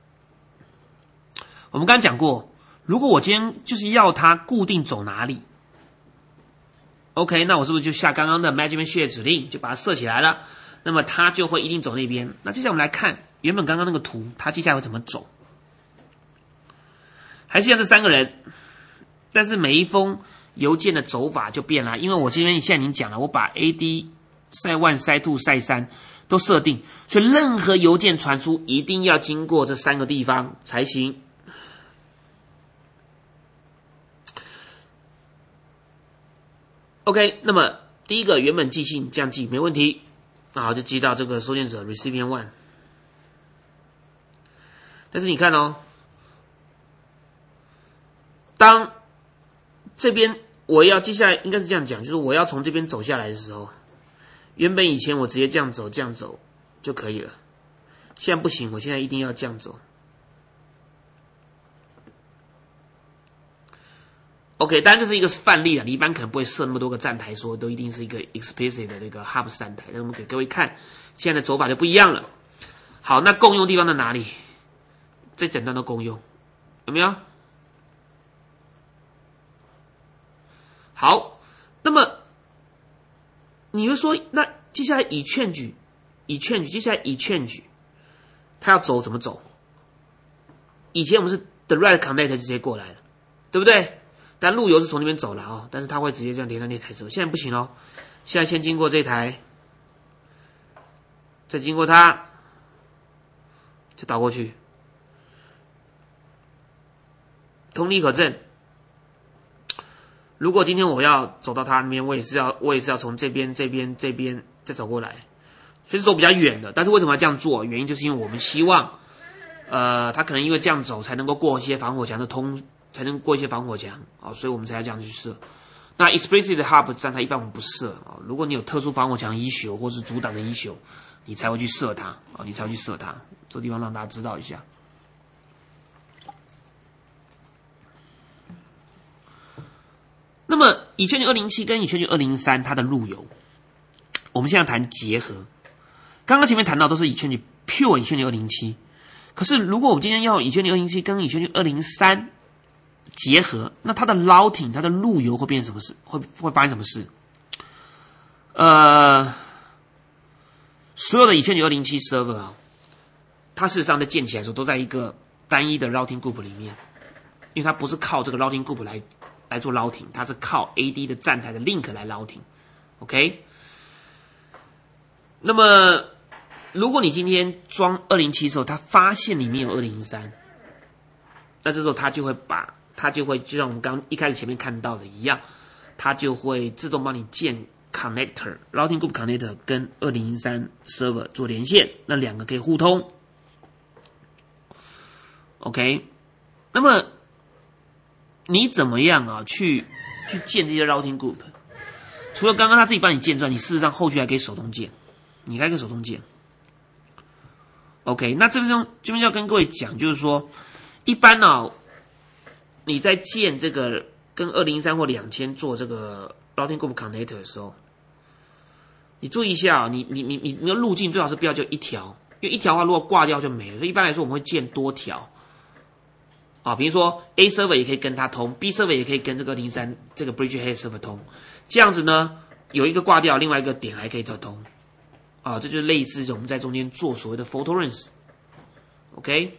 我们刚刚讲过，如果我今天就是要它固定走哪里 ，OK， 那我是不是就下刚刚的 management share 指令，就把它设起来了？那么它就会一定走那边。那接下来我们来看原本刚刚那个图，它接下来会怎么走？还是像这3个人，但是每一封邮件的走法就变了，因为我这边现在已经讲了，我把 AD Side 1、Side 2、Side 3都设定，所以任何邮件传输一定要经过这3个地方才行。OK， 那么第一个原本寄信这样寄没问题，那好，就寄到这个收件者 recipient 1。但是你看哦，当这边我要接下来应该是这样讲，就是我要从这边走下来的时候。原本以前我直接这样走就可以了，现在不行，我现在一定要这样走。OK， 当然这是一个范例了，你一般可能不会设那么多个站台，说都一定是一个 explicit 的那个 hub 站台。那我们给各位看，现在的走法就不一样了。好，那共用地方在哪里？这整段都共用，有没有？好，那么。你会说，那接下来exchange，接下来exchange，它要走怎么走？以前我们是 direct connect 就直接过来了，对不对？但路由是从那边走了哦，但是它会直接这样连到那台车。现在不行哦，现在先经过这台，再经过它，就导过去，同理可证。如果今天我要走到他那边，我也是要从这边再走过来，所以是走比较远的。但是为什么要这样做？原因就是因为我们希望，他可能因为这样走才能够过一些防火墙的才能过一些防火墙啊，所以我们才要这样去设。那 explicit hub 站台一般我们不设啊，如果你有特殊防火墙issue或是阻挡的issue，你才会去设它啊，这个地方让大家知道一下。那么exchange 207跟exchange 203它的路由，我们现在谈结合。刚刚前面谈到都是pure exchange 207，可是如果我们今天要exchange 207跟exchange 203结合，那它的 routing 它的路由会变成什么事？会发生什么事？所有的exchange 207 server 啊，它事实上在建起来的时候都在一个单一的 routing group 里面，因为它不是靠这个 routing group 来做 routing， 它是靠 AD 的站台的 link 来 routing。OK， 那么如果你今天装207的时候，它发现里面有203，那这时候它就会就像我们刚一开始前面看到的一样，它就会自动帮你建 connector routing group connector 跟203 server 做连线，那2个可以互通。OK， 那么你怎么样啊？去建这些 routing group？ 除了刚刚他自己帮你建之外，你事实上后续还可以手动建，你还可以手动建。OK， 那这边要跟各位讲，就是说，一般呢，你在建这个跟203或2000做这个 routing group connector 的时候，你注意一下啊，你的路径最好是不要就一条，因为一条的话如果挂掉就没了。所以一般来说我们会建多条。啊，比如说 A server 也可以跟它通 ，B server 也可以跟这个203这个 bridgehead server 通，这样子呢，有一个挂掉，另外一个点还可以通，啊，这就是类似我们在中间做所谓的 fault tolerance，OK。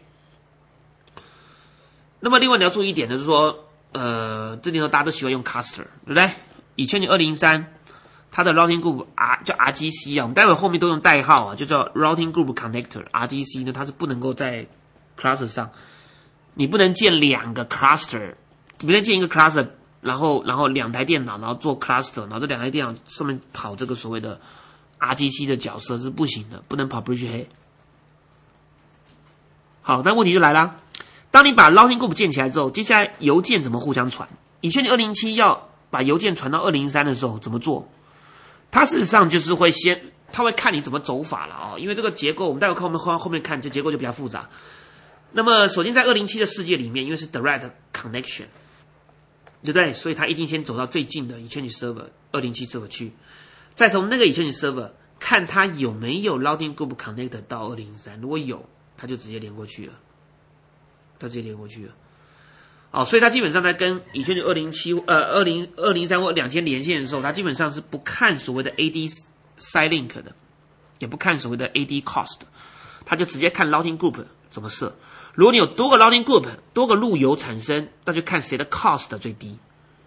那么另外你要注意一点的就是说，这里头大家都喜欢用 caster， 对不对？exchange 203， 它的 routing group 叫 RGC 啊，我们待会后面都用代号啊，就叫 routing group connector RGC 呢，它是不能够在 cluster 上，你不能建两个 cluster， 你不能建一个 cluster， 然后两台电脑，然后做 cluster， 然后这两台电脑上面跑这个所谓的 RGC 的角色是不行的，不能跑 bridgehead。好，那问题就来啦，当你把 routing group 建起来之后，接下来邮件怎么互相传？以前你207要把邮件传到203的时候怎么做？它事实上就是会它会看你怎么走法了哦，因为这个结构我们待会后面看，这结构就比较复杂。那么首先在207的世界里面，因为是 direct connection， 对不对？所以它一定先走到最近的 Exchange server 207 server 去，再从那个 Exchange server 看它有没有 routing group connect 到203，如果有，它就直接连过去了，哦，所以它基本上在跟Exchange 207、203或2000连线的时候，它基本上是不看所谓的 AD side link 的，也不看所谓的 AD cost， 它就直接看 routing group 怎么设。如果你有多个 routing group， 多个路由产生，那就看谁的 cost 最低，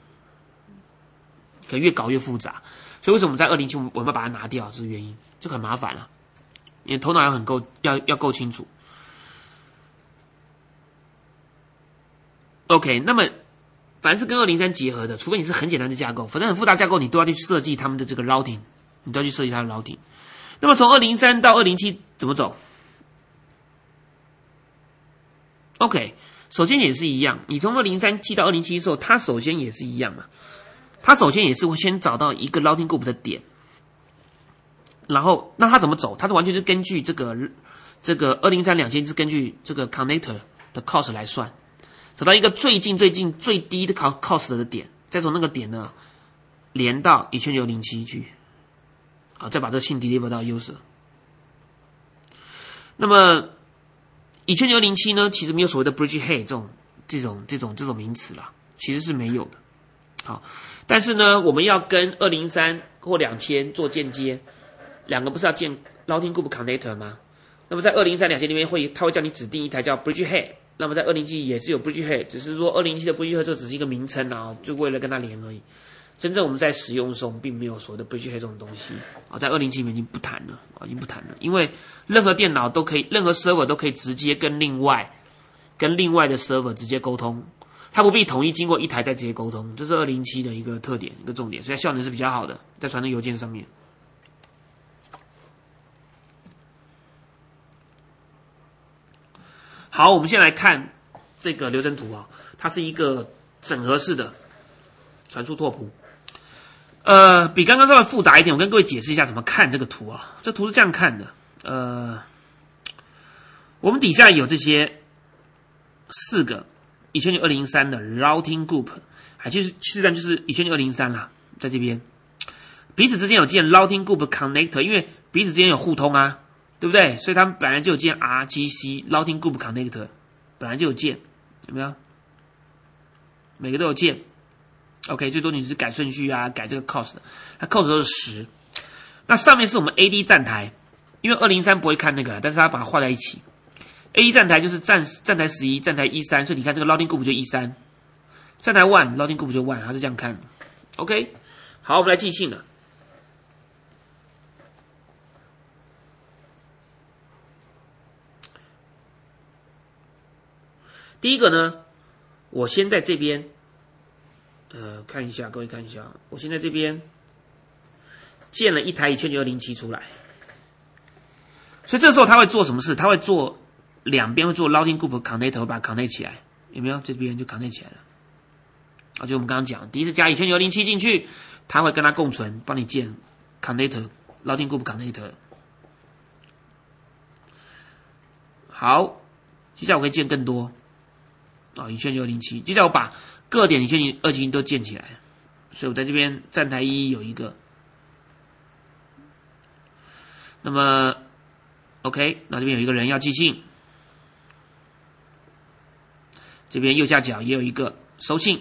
可越搞越复杂。所以为什么我们在207我们要把它拿掉，这是原因，这个很麻烦了，你的头脑要够清楚。OK， 那么凡是跟203结合的，除非你是很简单的架构，反正很复杂架构你都要去设计他们的这个 routing， 你都要去设计它的 routing。那么从203到207怎么走 ？OK， 首先也是一样，你从203到207的时候，它首先也是一样嘛，它首先也是会先找到一个 routing group 的点，然后那它怎么走？它是完全是根据这个203、2000是根据这个 connector 的 cost 来算。找到一个最近最低的 cost 的点，再从那个点呢连到Exchange 207去，啊，再把这个信 deliver 到 user。那么Exchange 207呢，其实没有所谓的 bridgehead 这种名词啦，其实是没有的。好，但是呢，我们要跟203或2000做间接，两个不是要建 routing group connector 吗？那么在203、2000里面它会叫你指定一台叫 bridgehead。那么在207也是有 bridgehead， 只是说207的 bridgehead 这只是一个名称啊，就为了跟它连而已。真正我们在使用的时候，我们并没有所谓的 bridgehead 这种东西啊，在207里面已经不谈了，因为任何电脑都可以，任何 server 都可以直接跟另外的 server 直接沟通，它不必统一经过一台再直接沟通，这是207的一个特点，一个重点，所以效能是比较好的，在传统邮件上面。好，我们先来看这个流程图啊，它是一个整合式的传输拓扑，比刚刚稍微复杂一点，我跟各位解释一下怎么看这个图啊。这图是这样看的，我们底下有这些4个Exchange 203的 routing group， 其实事实上就是 Exchange 203啦，在这边彼此之间有建 routing group connector， 因为彼此之间有互通啊。对不对？所以他们本来就有建 RGC Routing Group Connector， 本来就有建，有没有？每个都有建。OK， 最多你是改顺序啊，改这个 cost， 它 cost 都是10。那上面是我们 AD 站台，因为203不会看那个，但是它把它画在一起。AD 站台就是站台11、站台13，所以你看这个 Routing Group 就13，站台1 Routing Group 就1，它是这样看的。OK， 好，我们来记性了。第一个呢，我先在这边，看一下，各位看一下，我先在这边建了一台Exchange 207出来，所以这时候他会做什么事？他会做两边会做 routing group connector， 会把它 connect 起来，有没有？这边就 connect 起来了。啊，就我们刚刚讲，第一次加Exchange 207进去，它会跟它共存，帮你建 connector routing group connector。好，接下来我可以建更多。Exchange 207，接下来我把各点Exchange 207都建起来，所以我在这边站台1有一个，那么 OK， 那这边有一个人要寄信，这边右下角也有一个收信。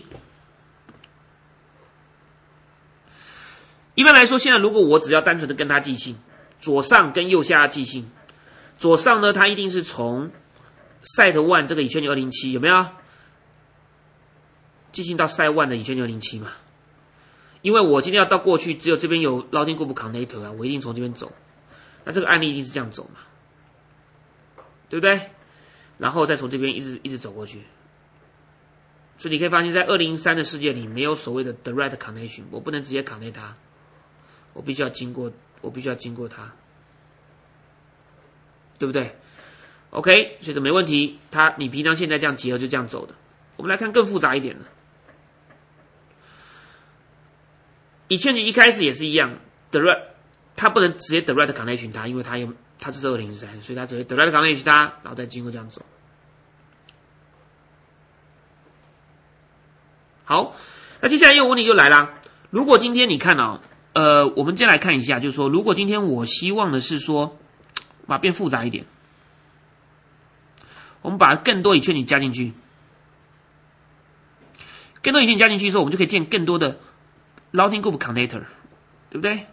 一般来说，现在如果我只要单纯的跟他寄信，左上跟右下寄信，左上呢，它一定是从 Site 1这个Exchange 207有没有？寄信到 Site 1的Exchange 207嘛， 因为我今天要到过去，只有这边有 routing group connector 啊，我一定从这边走。那这个案例一定是这样走嘛，对不对？然后再从这边一直走过去。所以你可以发现，在2013的世界里，没有所谓的 direct connection， 我不能直接 connect 它，我必须要经过它，对不对 ？OK， 所以这没问题。你平常现在这样结合就这样走的。我们来看更复杂一点的。以前一开始也是一样 ，direct 它不能直接 direct connection 它，因为它这是2013，所以它只会 direct connection 它，然后再经过这样走。好，那接下来又问题就来啦。如果今天你看啊，我们先来看一下，就是说，如果今天我希望的是说，把它变复杂一点，我们把更多eChange加进去，更多eChange加进去之后，我们就可以建更多的 routing group connector， 对不对？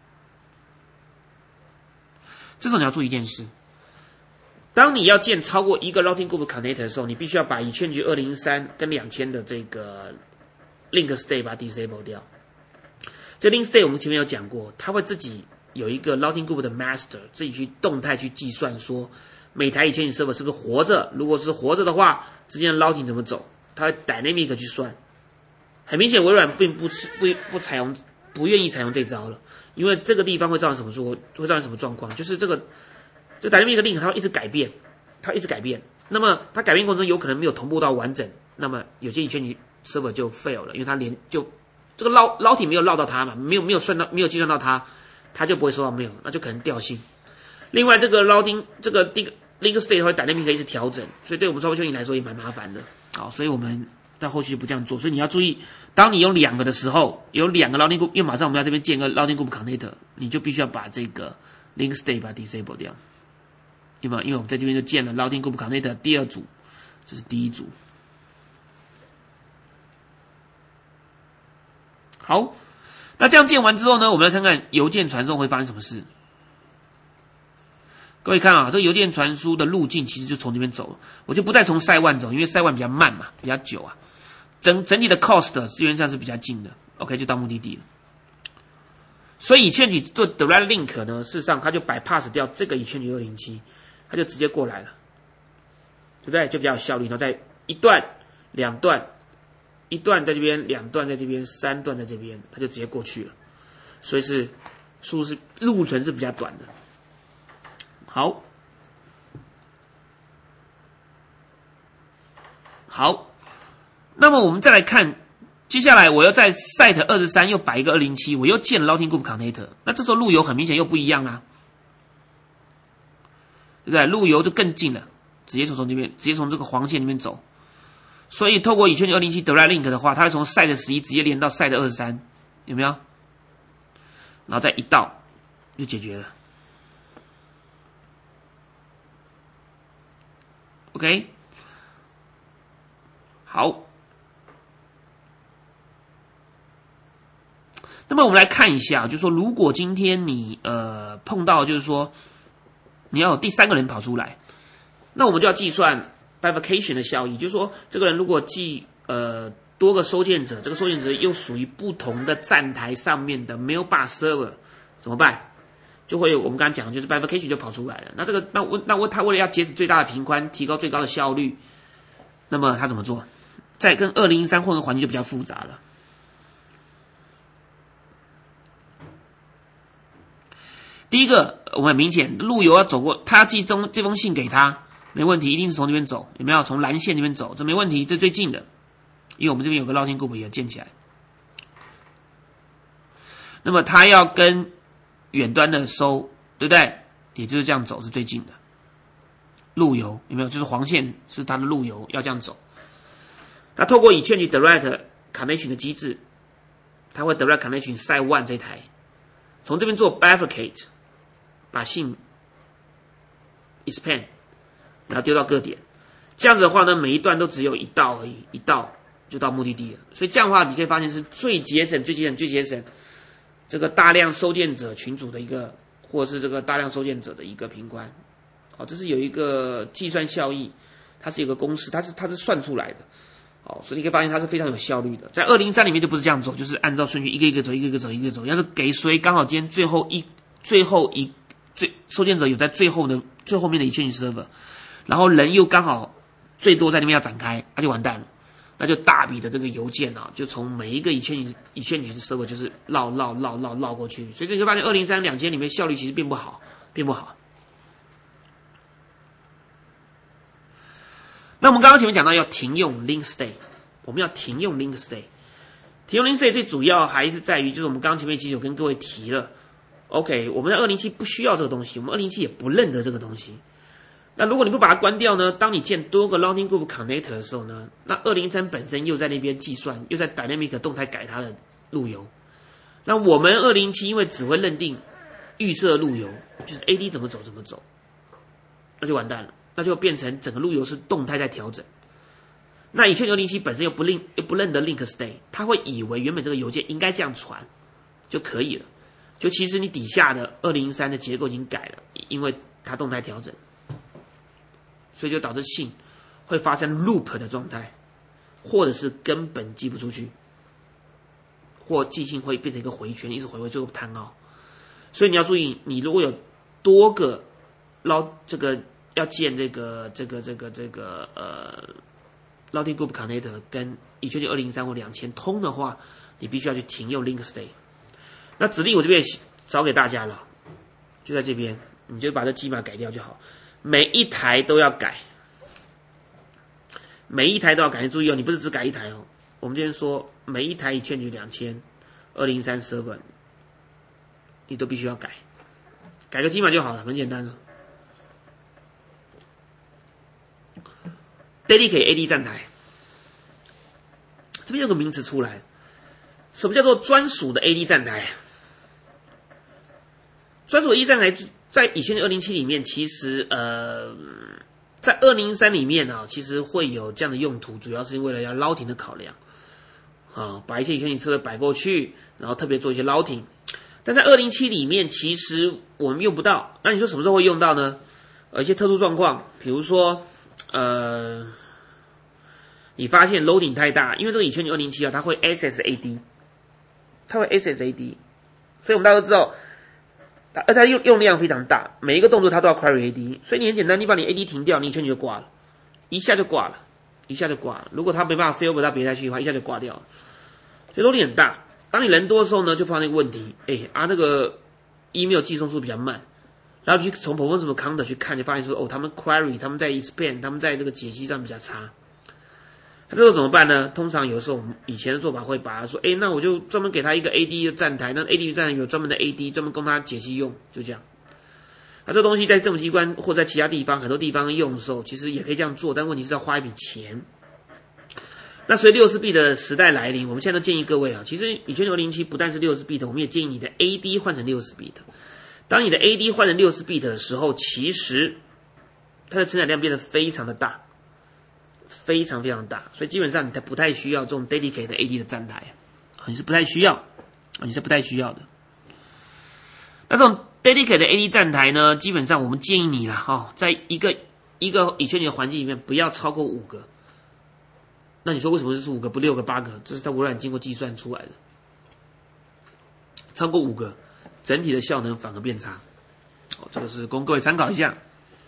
这时候你要注意一件事。当你要建超过一个 routing group connector 的时候，你必须要把eChange 2003跟2000的这个 link state 把它 disable 掉。这 link state 我们前面有讲过，它会自己有一个 routing group 的 master， 自己去动态去计算说每台eChange server 是不是活着，如果是活着的话，之间的 routing 怎么走，它会 dynamic 去算。很明显，微软并不愿意采用这招了，因为这个地方会造成什么状况？就是这dynamic link 它会一直改变，那么它改变过程中有可能没有同步到完整，那么有些eChange server 就 fail 了，因为它这个routing没有绕到它嘛，没有计算到它就不会收到 mail， 那就可能掉信。另外这个 routing 这个 link state 会 dynamic 一直调整，所以对我们 troubleshooting 来说也蛮麻烦的。好，所以我们在后续不这样做，所以你要注意，当你有2个的时候，有2个 routing group， 因为马上我们要这边建个 routing group connector， 你就必须要把这个 link state 把它 disable 掉。因为我们在这边就建了 routing group connector 第2组，这是第1组。好，那这样建完之后呢，我们来看看邮件传送会发生什么事。各位看啊，这个邮件传输的路径其实就从这边走了，我就不再从 site 1走，因为 site 1比较慢嘛，比较久啊。整体的 cost 资源上是比较近的 ，OK 就到目的地了。所以eChange做 direct link 呢，事实上它就 bypass 掉这个eChange 207，它就直接过来了，对不对？就比较有效率。然后再1段、2段，1段在这边，2段在这边，3段在这边，它就直接过去了。所以路程是比较短的。好，那么我们再来看，接下来我要在 Site 23又摆一个207，我又建了 Routing Group Connector， 那这时候路由很明显又不一样啦，对不对？路由就更近了，直接从这边，直接从这个黄线里面走。所以透过eChange 207 Direct Link 的话，它会从 Site 11直接连到 Site 23，有没有？然后再一道就解决了。OK， 好。那么我们来看一下，就是说，如果今天你碰到就是说你要有第3个人跑出来，那我们就要计算 bifurcation 的效益，就是说这个人如果记多个收件者，这个收件者又属于不同的站台上面的 mailbox server 怎么办？就会有我们刚刚讲的就是 bifurcation 就跑出来了。那这个他为了要节省最大的频宽，提高最高的效率，那么他怎么做？在跟2013混合环境就比较复杂了。第一个，我们很明显，路由要走过，他要寄这封信给他，没问题，一定是从这边走，有没有？从蓝线这边走，这没问题，这最近的，因为我们这边有个 routing group 也建起来。那么他要跟远端的收，对不对？也就是这样走是最近的路由，有没有？就是黄线是它的路由，要这样走。那透过eChange Direct Connection 的机制，它会 Direct Connection Site 1这台，从这边做 bifurcate， 把信 expand， 然后丢到各点。这样子的话呢，每一段都只有一道而已，一道就到目的地了。所以这样的话，你可以发现是最节省这个大量收件者群组的一个，或者是这个大量收件者的一个频宽。好，这是有一个计算效益，它是有个公式，它是算出来的。 好，所以你可以发现它是非常有效率的。在203里面就不是这样走，就是按照顺序一个一个走，一个一个走，一个一个走。要是给谁刚好今天最后收件者有在最后面的exchange server， 然后人又刚好最多在那边要展开，那就完蛋了。那就大笔的这个邮件啊，就从每一个exchange server就是绕过去，所以你会发现203、2000里面效率其实并不好。那我们刚刚前面讲到要停用 link stay， 我们要停用 link stay。停用 link stay 最主要还是在于，就是我们刚刚前面其实有跟各位提了 ，OK， 我们在207不需要这个东西，我们207也不认得这个东西。那如果你不把它关掉呢？当你建多个 routing group connector 的时候呢，那203本身又在那边计算，又在 dynamic 动态改它的路由。那我们207因为只会认定预设路由，就是 AD 怎么走，那就完蛋了，那就变成整个路由是动态在调整。那以前207本身又不认得 link stay， 他会以为原本这个邮件应该这样传就可以了，就其实你底下的203的结构已经改了，因为它动态调整。所以就导致信会发生 loop 的状态，或者是根本寄不出去，或寄信会变成一个回圈，一直回最后摊号。所以你要注意，你如果有多个这个要建这个routing group connector 跟exchange 203或2000通的话，你必须要去停用 link stay。那指令我这边也找给大家了，就在这边，你就把这基码改掉就好。每一台都要改，你注意哦，你不是只改一台哦。我们这边说每一台exchange 2000、203 server， 你都必须要改，改个基码就好了，很简单了。Dedicate AD 站台，这边有个名词出来，什么叫做专属的 AD 站台？专属 AD 站台在exchange 207里面，其实在203里面啊，其实会有这样的用途，主要是为了要 routing 的考量，把一些exchange server摆过去，然后特别做一些 routing。但在207里面，其实我们用不到。那你说什么时候会用到呢？一些特殊状况，比如说你发现 loading 太大，因为这个exchange 207啊，它会 SSAD， 所以我们大家都知道。而它用量非常大，每一个动作它都要 query AD， 所以你很简单，你把你 AD 停掉，你exchange就挂了，一下就挂了。如果它没办法 fail 到别台去的话，一下就挂掉了。所以 loading 很大。当你人多的时候呢，就发现一个问题，那个 email 寄送速度比较慢，然后去从 performance counter 去看，就发现说，他们 query， 他们在 expand， 他们在这个解析上比较差。那这个怎么办呢？通常有时候我们以前的做法会把它说，那我就专门给他一个 AD 的站台，那 AD 站台有专门的 AD， 专门供他解析用，就这样。那这东西在政府机关或在其他地方很多地方用的时候，其实也可以这样做，但问题是要花一笔钱。那随64bit的时代来临，我们现在都建议各位啊，其实exchange 207不但是64bit，我们也建议你的 AD 换成64bit。当你的 AD 换成64bit的时候，其实它的承载量变得非常的大。非常大，所以基本上你不太需要这种 dedicated 的 AD 的站台，你是不太需要的。那这种 dedicated 的 AD 站台呢，基本上我们建议你啦，在一个exchange的环境里面不要超过5个。那你说为什么是5个不6个8个？这是在微软经过计算出来的。超过5个，整体的效能反而变差。这个是供各位参考一下。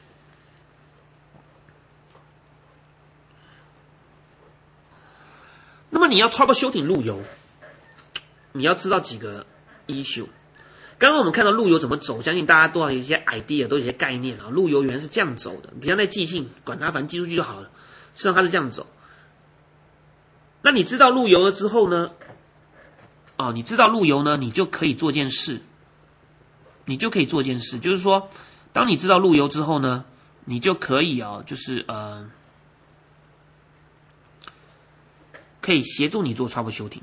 那么你要 troubleshooting 路由，你要知道几个 issue。刚刚我们看到路由怎么走，相信大家都有一些 idea， 都有一些概念啊。路由原来是这样走的，不像在寄信，管它，反正寄出去就好了。实际上它是这样走。那你知道路由了之后呢？你就可以做件事。就是说，当你知道路由之后呢，你就可以可以协助你做 troubleshooting，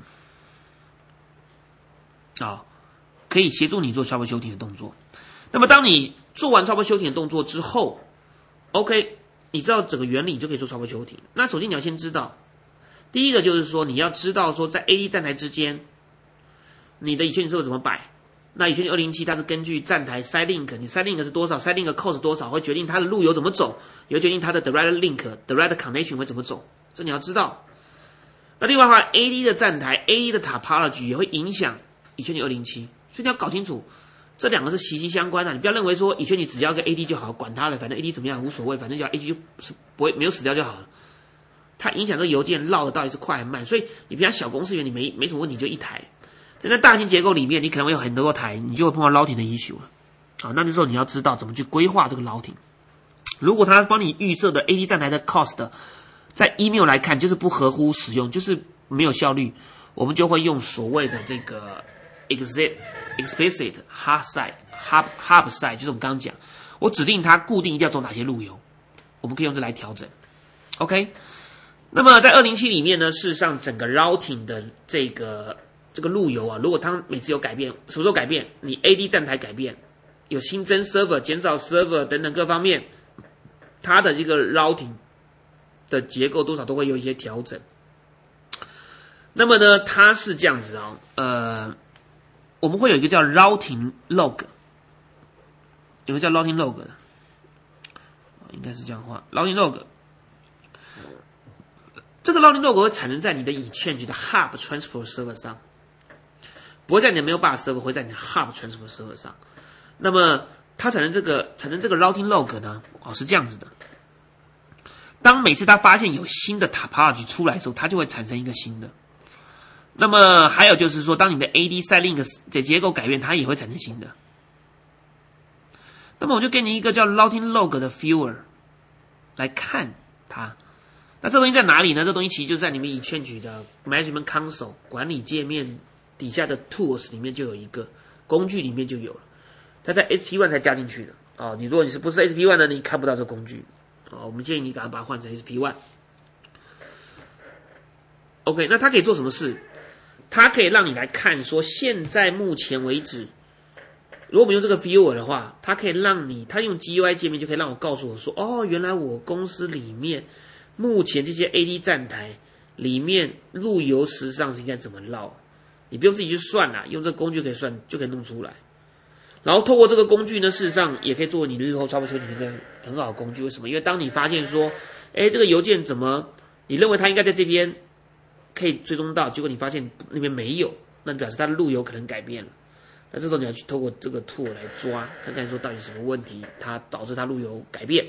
可以协助你做 troubleshooting 的动作。那么当你做完 troubleshooting 的动作之后 ，OK， 你知道整个原理，你就可以做 troubleshooting。那首先你要先知道，第一个就是说你要知道说在 AD 站台之间，你的exchange server怎么摆。那exchange 207它是根据站台 side link， 你 side link 是多少 ，side link cost 多少，会决定它的路由怎么走，也会决定它的 direct link、direct connection 会怎么走，这你要知道。 那另外的话 ，AD 的站台 ，AD 的 topology 也会影响以圈你207，所以你要搞清楚这两个是息息相关的。你不要认为说以圈你只要个 AD 就好，管它的，反正 AD 怎么样无所谓，反正只要 AD 就是不会没有死掉就好了。它影响这个邮件绕的到底是快还慢，所以你平常小公司里面你没什么问题就一台，但在大型结构里面你可能会有很多台，你就会碰到 routing 的 issue 了。好，那这时候你要知道怎么去规划这个 routing。如果他帮你预设的 AD 站台的 cost 在 email 来看就是不合乎使用，就是没有效率，我们就会用所谓的这个 explicit hub site， 就是我们刚刚讲，我指定它固定一定要走哪些路由，我们可以用这来调整。OK， 那么在207里面呢，事实上整个 routing 的这个路由啊，如果它每次有改变，什么时候改变？你 AD 站台改变，有新增 server、减少 server 等等各方面，它的这个 routing 的结构多少都会有一些调整。那么呢，它是这样子啊，我们会有一个叫 routing log， 有个叫 routing log 的，应该是这样画 routing log。这个 routing log 会产生在你的exchange 的 hub transport server 上，不会在你的 mailbox server， 会在你的 hub transport server 上。那么它产生这个 routing log 呢，是这样子的。当每次它发现有新的 topology 出来的时候，它就会产生一个新的。那么还有就是说，当你的 AD site link 的结构改变，它也会产生新的。那么我就给你一个叫 routing log 的 viewer 来看它。那这东西在哪里呢？这东西其实就在你们exchange的 management console 管理界面底下的 tools 里面就有一个，工具里面就有了。它在 SP1 才加进去的哦。如果你不是 SP1 的，你看不到这个工具哦。我们建议你赶快把它换成 SP1。OK， 那它可以做什么事？它可以让你来看说，现在目前为止，如果我们用这个 viewer 的话，它可以让你，它用 GUI 界面就可以让我告诉我说，哦，原来我公司里面目前这些 AD 站台里面路由实际上是应该怎么绕，你不用自己去算啦，用这个工具可以算，就可以弄出来。然后透过这个工具呢，事实上也可以作为你日后 troubleshooting 一个很好的工具。为什么？因为当你发现说，这个邮件怎么你认为它应该在这边可以追踪到，结果你发现那边没有，那表示它的路由可能改变了。那这时候你要去透过这个 tool 来抓，看看说到底是什么问题，它导致它路由改变。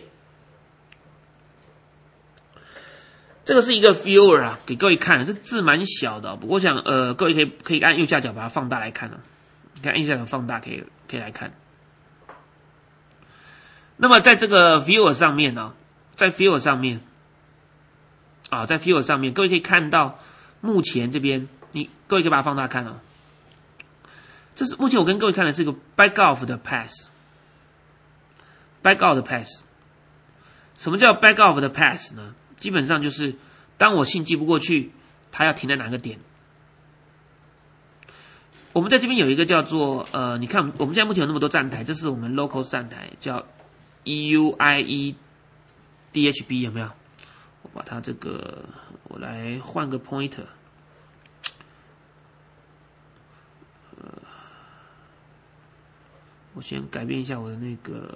这个是一个 viewer 啊，给各位看，这字蛮小的，不过我想各位可以按右下角把它放大来看啊。你看按右下角放大可以来看。那么在这个 viewer 上面呢，在 viewer 上面，各位可以看到目前这边，各位可以把它放大看啊。这是目前我跟各位看的是一个 backoff 的 path。backoff 的 path， 什么叫 backoff 的 path 呢？基本上就是当我信寄不过去，它要停在哪个点。我们在这边有一个叫做你看我们现在目前有那么多站台，这是我们 local 站台，叫 EUIE DHB 有没有？我把它这个我来换个 pointer。我先改变一下我的那个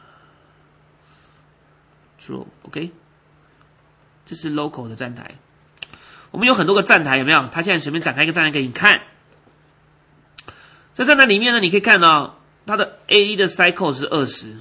draw， OK， 这是 local 的站台。我们有很多个站台，有没有？它现在随便展开一个站台给你看。在站台里面呢，你可以看到它的 AD 的 cycle 是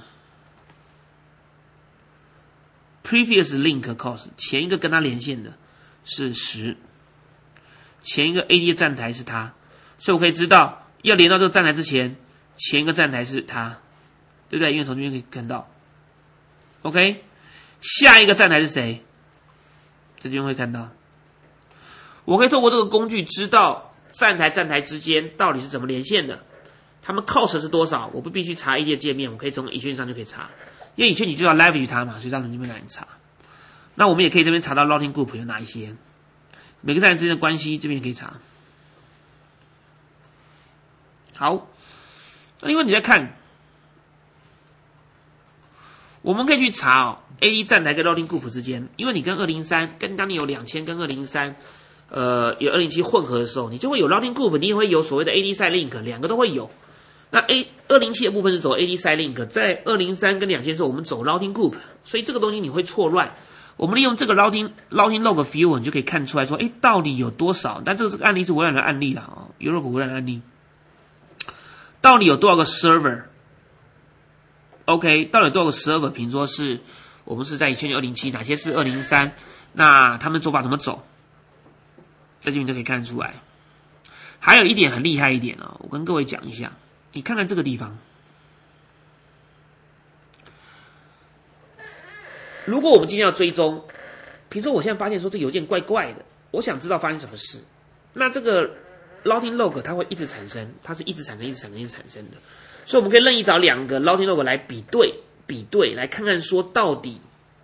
20，previous link cost 前一个跟它连线的是10，前一个 AD 的站台是它，所以我可以知道要连到这个站台之前。前一个站台是它，对不对？因为从这边可以看到 ，OK， 下一个站台是谁？在这边会看到。我可以透过这个工具知道站台之间到底是怎么连线的，他们 cost 是多少？我不必须查 AD 的界面，我可以从exchange上就可以查，因为exchange你就要 leverage 它嘛，所以让你这边来查。那我们也可以这边查到 routing group 有哪一些，每个站台之间的关系这边也可以查。好。因为你在看，我们可以去查AD 站台跟 routing group 之间，因为你跟203，当你有2000跟203，有207混合的时候，你就会有 routing group， 你也会有所谓的 AD site link， 两个都会有。那207的部分是走 AD site link， 在203跟2000的时候，我们走 routing group， 所以这个东西你会错乱。 我们利用这个 routing log view， 你就可以看出来说，到底有多少？但这个案例是微软的案例啦，Europe 微软的案例，到底有多少个 server？OK， 到底有多少个 server？ 比如说是我们是在2007，哪些是2003？那他们做法怎么走？在这边就可以看得出来。还有一点很厉害一点我跟各位讲一下，你看看这个地方。如果我们今天要追踪，比如说我现在发现说这邮件怪怪的，我想知道发生什么事，那这个 routing log 它会一直产生，它是一直产生的，所以我们可以任意找2个 routing log 来比对，来看看说到底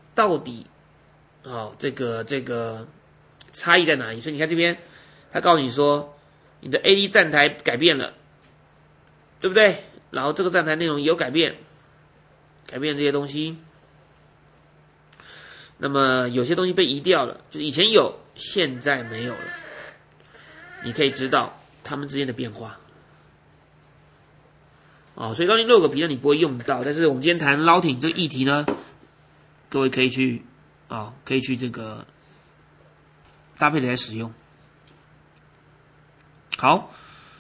这个差异在哪里。所以你看这边，它告诉你说你的 AD 站台改变了，对不对？然后这个站台内容也有改变这些东西。那么有些东西被移掉了，就是以前有，现在没有了。你可以知道它们之间的变化。所以 routing log 比较你不会用到，但是我们今天谈 routing 这个议题呢，各位可以去这个搭配的来使用。好，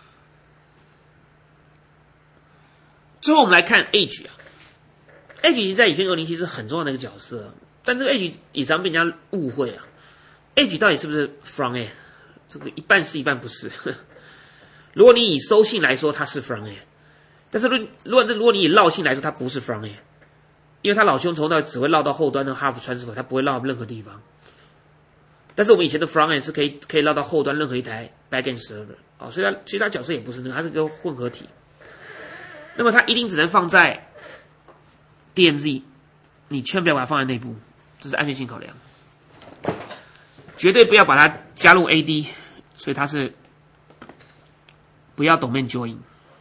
最后我们来看 Edge Edge 其实在以前2007是很重要的一个角色。但这个 Edge 也常被人家误会Edge 到底是不是 front end？ 这个一半是一半不是。如果你以收信来说，它是 front end， 但是如果你以绕信来说，它不是 front end， 因为它老兄从头只会绕到后端的 half transfer， 它不会绕到任何地方。但是我们以前的 front end 是可以绕到后端任何一台 backend server 所以其实它角色也不是那个，它是个混合体。那么它一定只能放在 DMZ， 你千万不要把它放在内部。这是安全性考量，绝对不要把它加入 AD， 所以它是不要 domain join，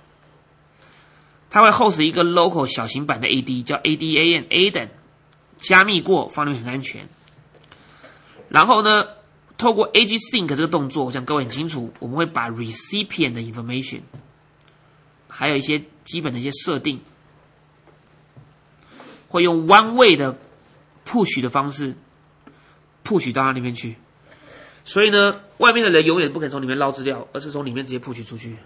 它会 host 一个 local 小型版的 AD， 叫 ADAN， 加密过，放那边很安全。然后呢，透过 AG sync 这个动作，我想各位很清楚，我们会把 recipient 的 information， 还有一些基本的一些设定，会用 one way 的push 的方式 push 到他那边去，所以呢，外面的人永远不可能从里面捞资料，而是从里面直接 push 出去。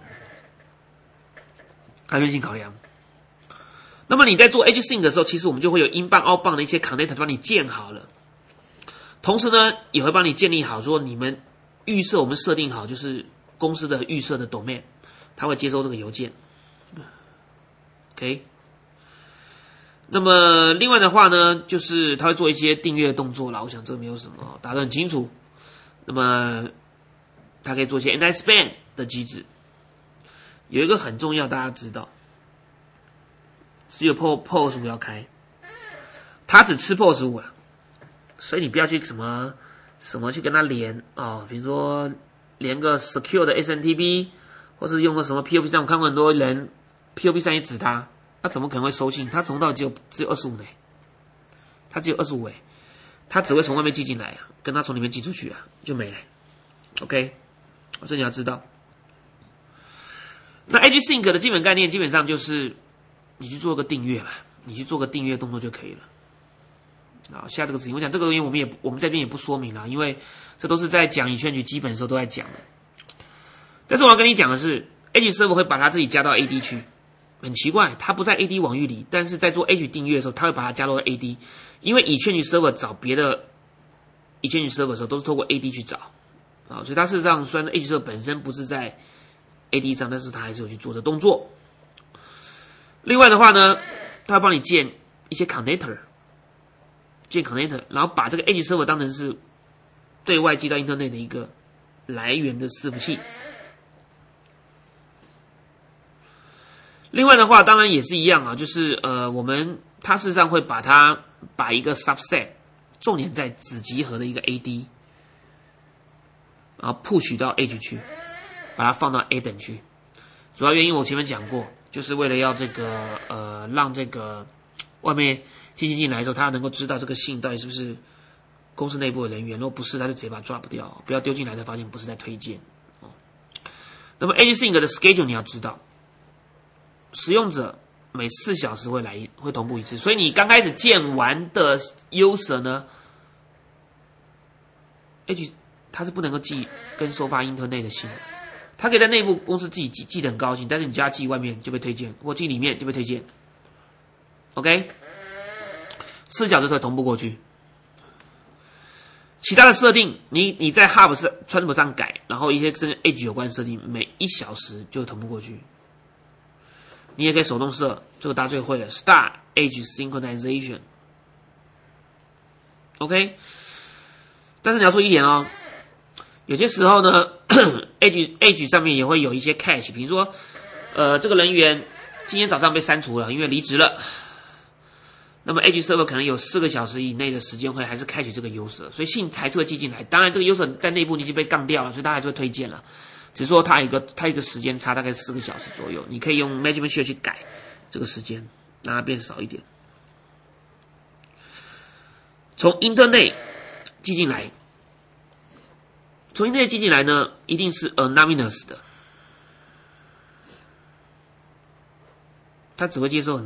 安全性考量。那么你在做 Edge Sync 的时候，其实我们就会有 inbound outbound 的一些 connector 帮你建好了，同时呢，也会帮你建立好说你们预设我们设定好就是公司的预设的 domain， 它会接收这个邮件。OK。那么另外的话呢，就是他会做一些订阅的动作啦，我想这个没有什么，大家都很清楚。那么他可以做一些 anti-spam 的机制。有一个很重要，大家知道，只有 PO25 要开，他只吃 PO25 了，所以你不要去什么去跟他连比如说连个 secure 的 SNTP， 或是用个什么 POP3， 我看过很多人 POP3 也指他。他怎么可能会收信？他从到只有25呢，他只有25他只会从外面寄进来跟他从里面寄出去就没了。OK， 所以你要知道，那 Edge Sync 的基本概念基本上就是你去做个订阅吧，你去做个订阅动作就可以了。下这个指引，我讲这个东西我们这边也不说明了，因为这都是在讲以圈局基本的时候都在讲的。但是我要跟你讲的是 ，Edge Server 会把它自己加到 AD 去。很奇怪，它不在 AD 网域里，但是在做 Edge 订阅的时候，它会把它加入到 AD， 因为以圈局 server 找别的以圈局 server 的时候，都是透过 AD 去找所以它事实上虽然 Edge server 本身不是在 AD 上，但是它还是有去做这动作。另外的话呢，它会帮你建一些 connector， 然后把这个 Edge server 当成是对外寄到 Internet 的一个来源的伺服器。另外的话，当然也是一样就是它事实上会把一个 subset 重点在子集合的一个 AD， 然后 push 到 Edge 去，把它放到 ADAN 去。主要原因我前面讲过，就是为了要让这个外面寄信进来的时候，他能够知道这个信到底是不是公司内部的人员，如果不是，他就直接把它 drop 掉，不要丢进来才发现不是在推荐那么 Edge Sync 的 schedule 你要知道。使用者每4小时会同步一次，所以你刚开始建完的 user 呢， Edge 它是不能够寄跟收发 Internet 的信的，它可以在内部公司自己寄得很高兴，但是你叫它寄外面就被推荐，或寄里面就被推荐。OK， 视角就可以同步过去。其他的设定，你在 Hub 川普上改，然后一些跟 Edge 有关的设定，每1小时就同步过去。你也可以手动设，这个大家最会的 Start Edge Synchronization。OK， 但是你要注意一点哦，有些时候呢，Edge 上面也会有一些 catch， 比如说，这个人员今天早上被删除了，因为离职了。那么 Edge Server 可能有4个小时以内的时间会还是开启这个 user， 所以信还是会寄进来。当然，这个 user 在内部已经被杠掉了，所以他还是会推荐了。只是说它有一个时间差，大概4个小时左右，你可以用 Management Share 去改这个时间，让它变少一点。从 Internet 寄进来，从 Internet 寄进来呢，一定是 anonymous 的，它只会接受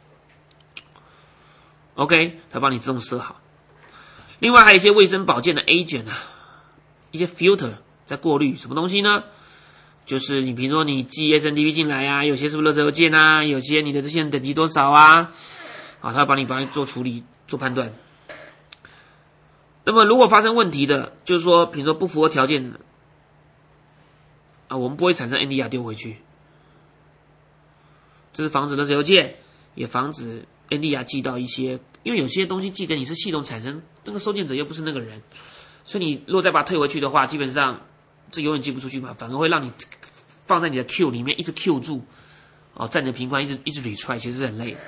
anonymous。OK， 它帮你自动设好。另外还有一些卫生保健的 agent 啊，一些 filter 在过滤什么东西呢？就是你比如说你寄 SNDP 进来啊，有些是不是垃圾邮件啊，有些你的这些等级多少啊，它会帮你做处理做判断。那么如果发生问题的，就是说比如说不符合条件的啊，我们不会产生 NDR 丢回去，这是防止垃圾邮件，也防止 NDR 寄到一些，因为有些东西寄给你是系统产生，那个收件者又不是那个人，所以你如果再把它退回去的话，基本上这永远寄不出去嘛，反而会让你放在你的 queue 里面一直 queue 住，占你的频宽一直 retry， 其实是很累的。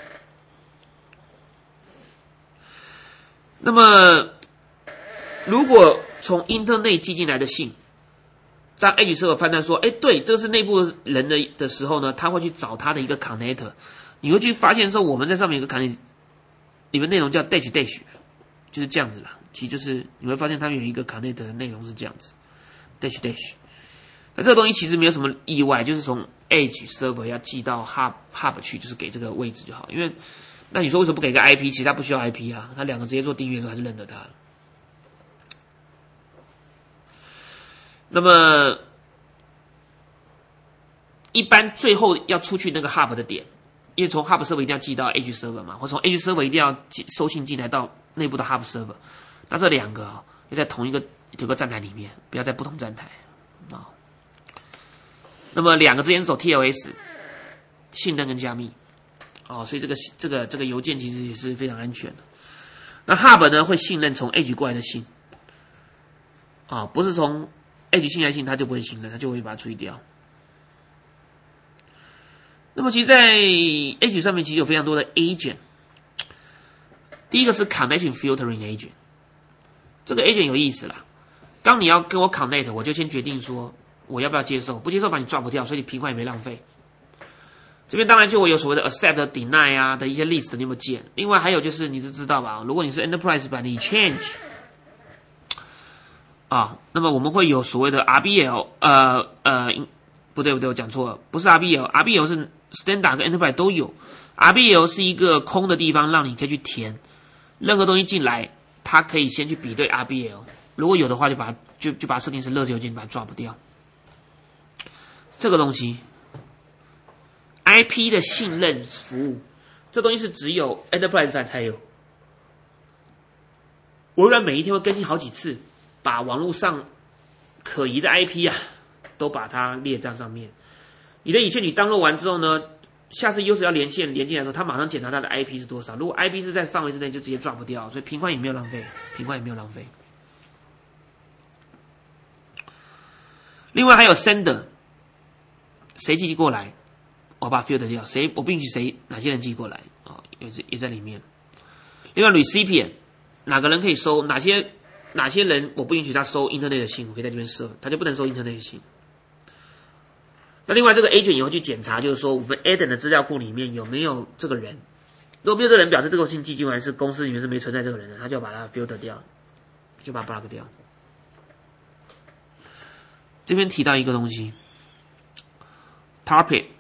那么如果从 Internet 寄进来的信，当 Edge Server 判断说，对，这是内部人的时候呢，他会去找他的一个 connector。你会去发现说，我们在上面有个 connector， 里面内容叫 dash， 就是这样子啦。其实就是你会发现他们有一个 connector 的内容是这样子 dash。那这个东西其实没有什么意外，就是从 Edge Server 要寄到 Hub 去，就是给这个位置就好。因为那你说为什么不给个 IP？ 其实它不需要 IP 啊，它两个直接做订阅的时候还是认得它了。那么一般最后要出去那个 Hub 的点，因为从 Hub Server 一定要寄到 Edge Server 嘛，或从 Edge Server 一定要收信进来到内部的 Hub Server。那这两个要在同一个站台里面，不要在不同站台啊。那么两个之间走 TLS， 信任跟加密所以这个邮件其实也是非常安全的。那 Hub 呢会信任从 Edge 过来的信不是从 Edge 信来信，它就不会信任，它就会把它处理掉。那么其实在 Edge 上面其实有非常多的 agent， 第一个是 connection filtering agent， 这个 agent 有意思啦。当你要跟我 connect， 我就先决定说我要不要接受，不接受把你抓不掉，所以你频宽也没浪费。这边当然就会有所谓的 accept、deny 的一些 list， 你有没有见？另外还有就是你就知道吧，如果你是 enterprise 版的 change 那么我们会有所谓的 RBL， 不对，我讲错了，不是 RBL 是 standard 跟 enterprise 都有。RBL 是一个空的地方，让你可以去填任何东西进来，它可以先去比对 RBL， 如果有的话就把它设定成垃圾邮件，把它抓不掉。这个东西 IP 的信任服务，这东西是只有 enterprise 版才有。微软每一天会更新好几次，把网络上可疑的 IP 都把它列在上面。你的以前你 download 完之后呢，下次 user 要连线连进来的时候，他马上检查他的 IP 是多少。如果 IP 是在范围之内，就直接抓不掉，所以频宽也没有浪费，另外还有 sender， 谁寄过来，我把它 filter 掉，我不允许哪些人寄过来也在里面。另外 recipient， 哪个人可以收，哪些人我不允许他收 Internet 的信，我可以在这边设，他就不能收 Internet 的信。那另外这个 agent 也会去检查，就是说我们 Eden 的资料库里面有没有这个人，如果没有这个人，表示这个信寄进来是公司里面是没存在这个人的，他就要把它 filter 掉，就把它 block 掉。这边提到一个东西 ，Target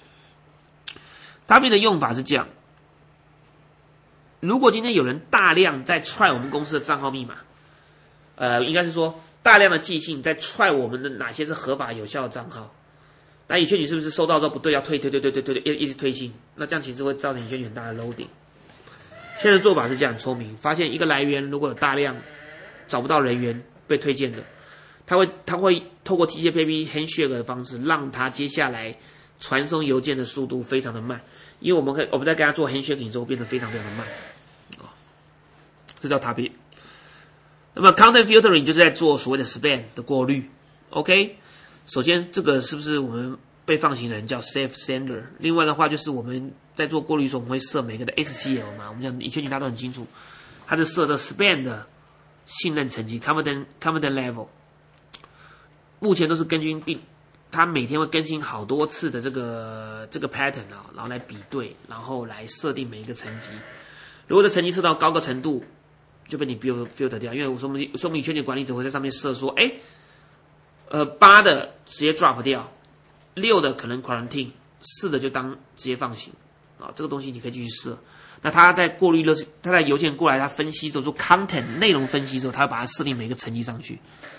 的用法是这样：如果今天有人大量在 try 我们公司的账号密码， 应该是说大量的寄信在踹我们的哪些是合法有效的账号。那以确你是不是收到之后不对，要退，一直推信，那这样其实会造成以确你很大的 loading。现在的做法是这样，很聪明，发现一个来源如果有大量找不到人员被推荐的，他会透过 TCP/IP handshake 的方式，让他接下来传送邮件的速度非常的慢，因为我们在跟他做 handshake 之后变得非常非常的慢，这叫 TCP。那么 content filtering 就是在做所谓的 spam 的过滤 ，OK。首先，这个是不是我们被放行人叫 safe sender？ 另外的话，就是我们在做过滤的时候，我们会设每个的 SCL 嘛。我们讲以前大家都很清楚，它是设这 spam 的信任层级 confidence level。目前都是根据它每天会更新好多次的这个 pattern 啊，然后来比对，然后来设定每一个层级。如果这层级设到高个程度，就被你 filter 掉，因为我说我们以前的管理者会在上面设说，8的直接 drop 掉，6的可能 quarantine， 4的就当直接放行啊。这个东西你可以继续设。那他在过滤他在邮件过来，他分析之后做 content 内容分析之后，他会把它设定每个层级上去。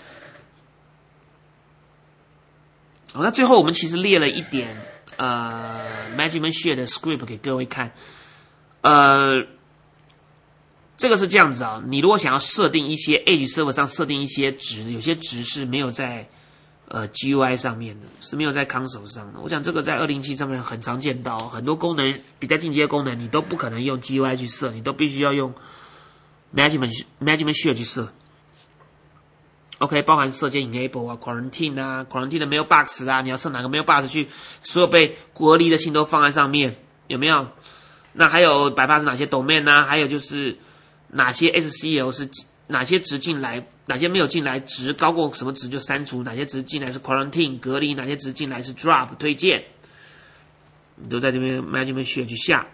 好，那最后我们其实列了一点management share 的 script 给各位看。这个是这样子啊，你如果想要设定一些 Edge server 上设定一些值，有些值是没有在GUI 上面的，是没有在 console 上的。我想这个在207上面很常见到，很多功能比较进阶的功能你都不可能用 GUI 去设，你都必须要用 management share 去设。OK， 包含设件 enable 啊 ，quarantine 啊 ，quarantine 的 mailbox 啊，你要设哪个 mailbox 去，所有被隔离的信都放在上面，有没有？那还有bypass哪些 domain 啊？还有就是哪些 SCL 是哪些值进来，哪些没有进来，值高过什么值就删除，哪些值进来是 quarantine 隔离，哪些值进来是 drop 推荐，你都在这边 management share 去下。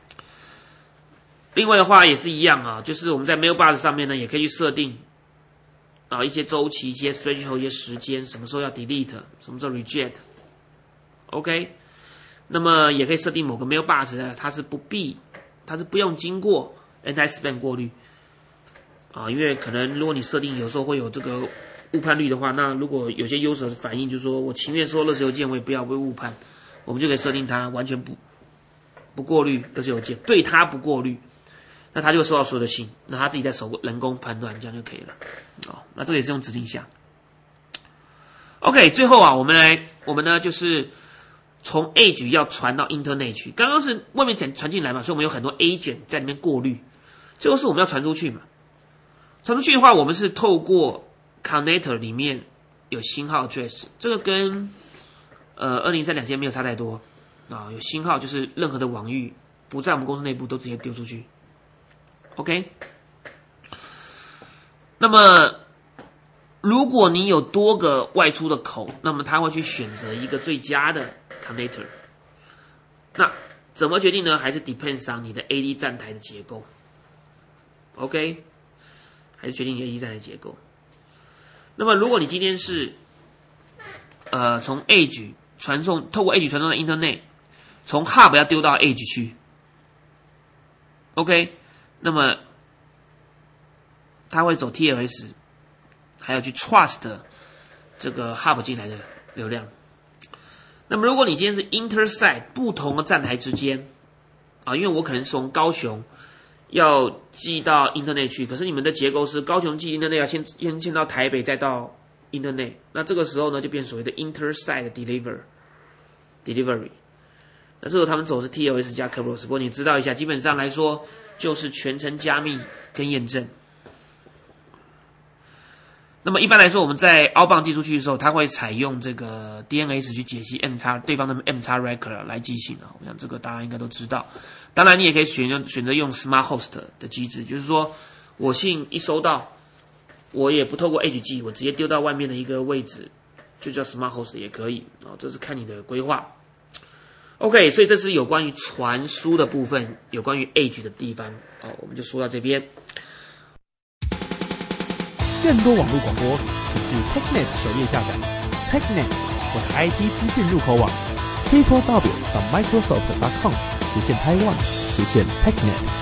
另外的话也是一样啊，就是我们在 mailbox 上面呢，也可以去设定一些周期、一些 threshold、一些时间，什么时候要 delete， 什么时候 reject。OK， 那么也可以设定某个 mailbox 呢，它是不用经过 anti-spam 过滤因为可能如果你设定有时候会有这个误判率的话，那如果有些 user 反映就是说我情愿收垃圾邮件，我也不要被误判，我们就可以设定它完全不过滤垃圾邮件，对它不过滤。那他就会收到所有的信，那他自己再人工判断，这样就可以了。那这个也是用指令下。OK， 最后啊，我们呢就是从 Edge 要传到 Internet 去。刚刚是外面传进来嘛，所以我们有很多 agent 在里面过滤。最后是我们要传出去嘛。传出去的话，我们是透过 connector 里面有星号 address， 这个跟2032没有差太多有星号就是任何的网域不在我们公司内部都直接丢出去。OK， 那么如果你有多个外出的口，那么它会去选择一个最佳的 connector。那怎么决定呢？还是 depends on 你的 AD 站台的结构。OK， 还是决定你的 AD 站台结构。那么如果你今天是从 Edge 透过 Edge 传送到 Internet， 从 Hub 要丢到 Edge 去。OK。那么，它会走 TLS， 还有去 trust 这个 hub 进来的流量。那么，如果你今天是 intersite 不同的站台之间因为我可能是从高雄要寄到 Internet 去，可是你们的结构是高雄寄 Internet 要先到台北，再到 Internet。那这个时候呢，就变所谓的 intersite delivery。那这时候他们走的是 TLS 加 Kerberos， 不过你知道一下，基本上来说就是全程加密跟验证。那么一般来说，我们在 outbound 寄出去的时候，它会采用这个 DNS 去解析 对方的 MX record 来寄信我想这个大家应该都知道。当然，你也可以选择用 Smart Host 的机制，就是说我信一收到，我也不透过 Edge 寄，我直接丢到外面的一个位置，就叫 Smart Host 也可以这是看你的规划。OK， 所以这是有关于传输的部分，有关于 Edge 的地方我们就说到这边。 更多网络广播，请至 TechNet 首页下载 TechNet 或者 IT 资讯入口网 www.microsoft.com/Taiwan/TechNet。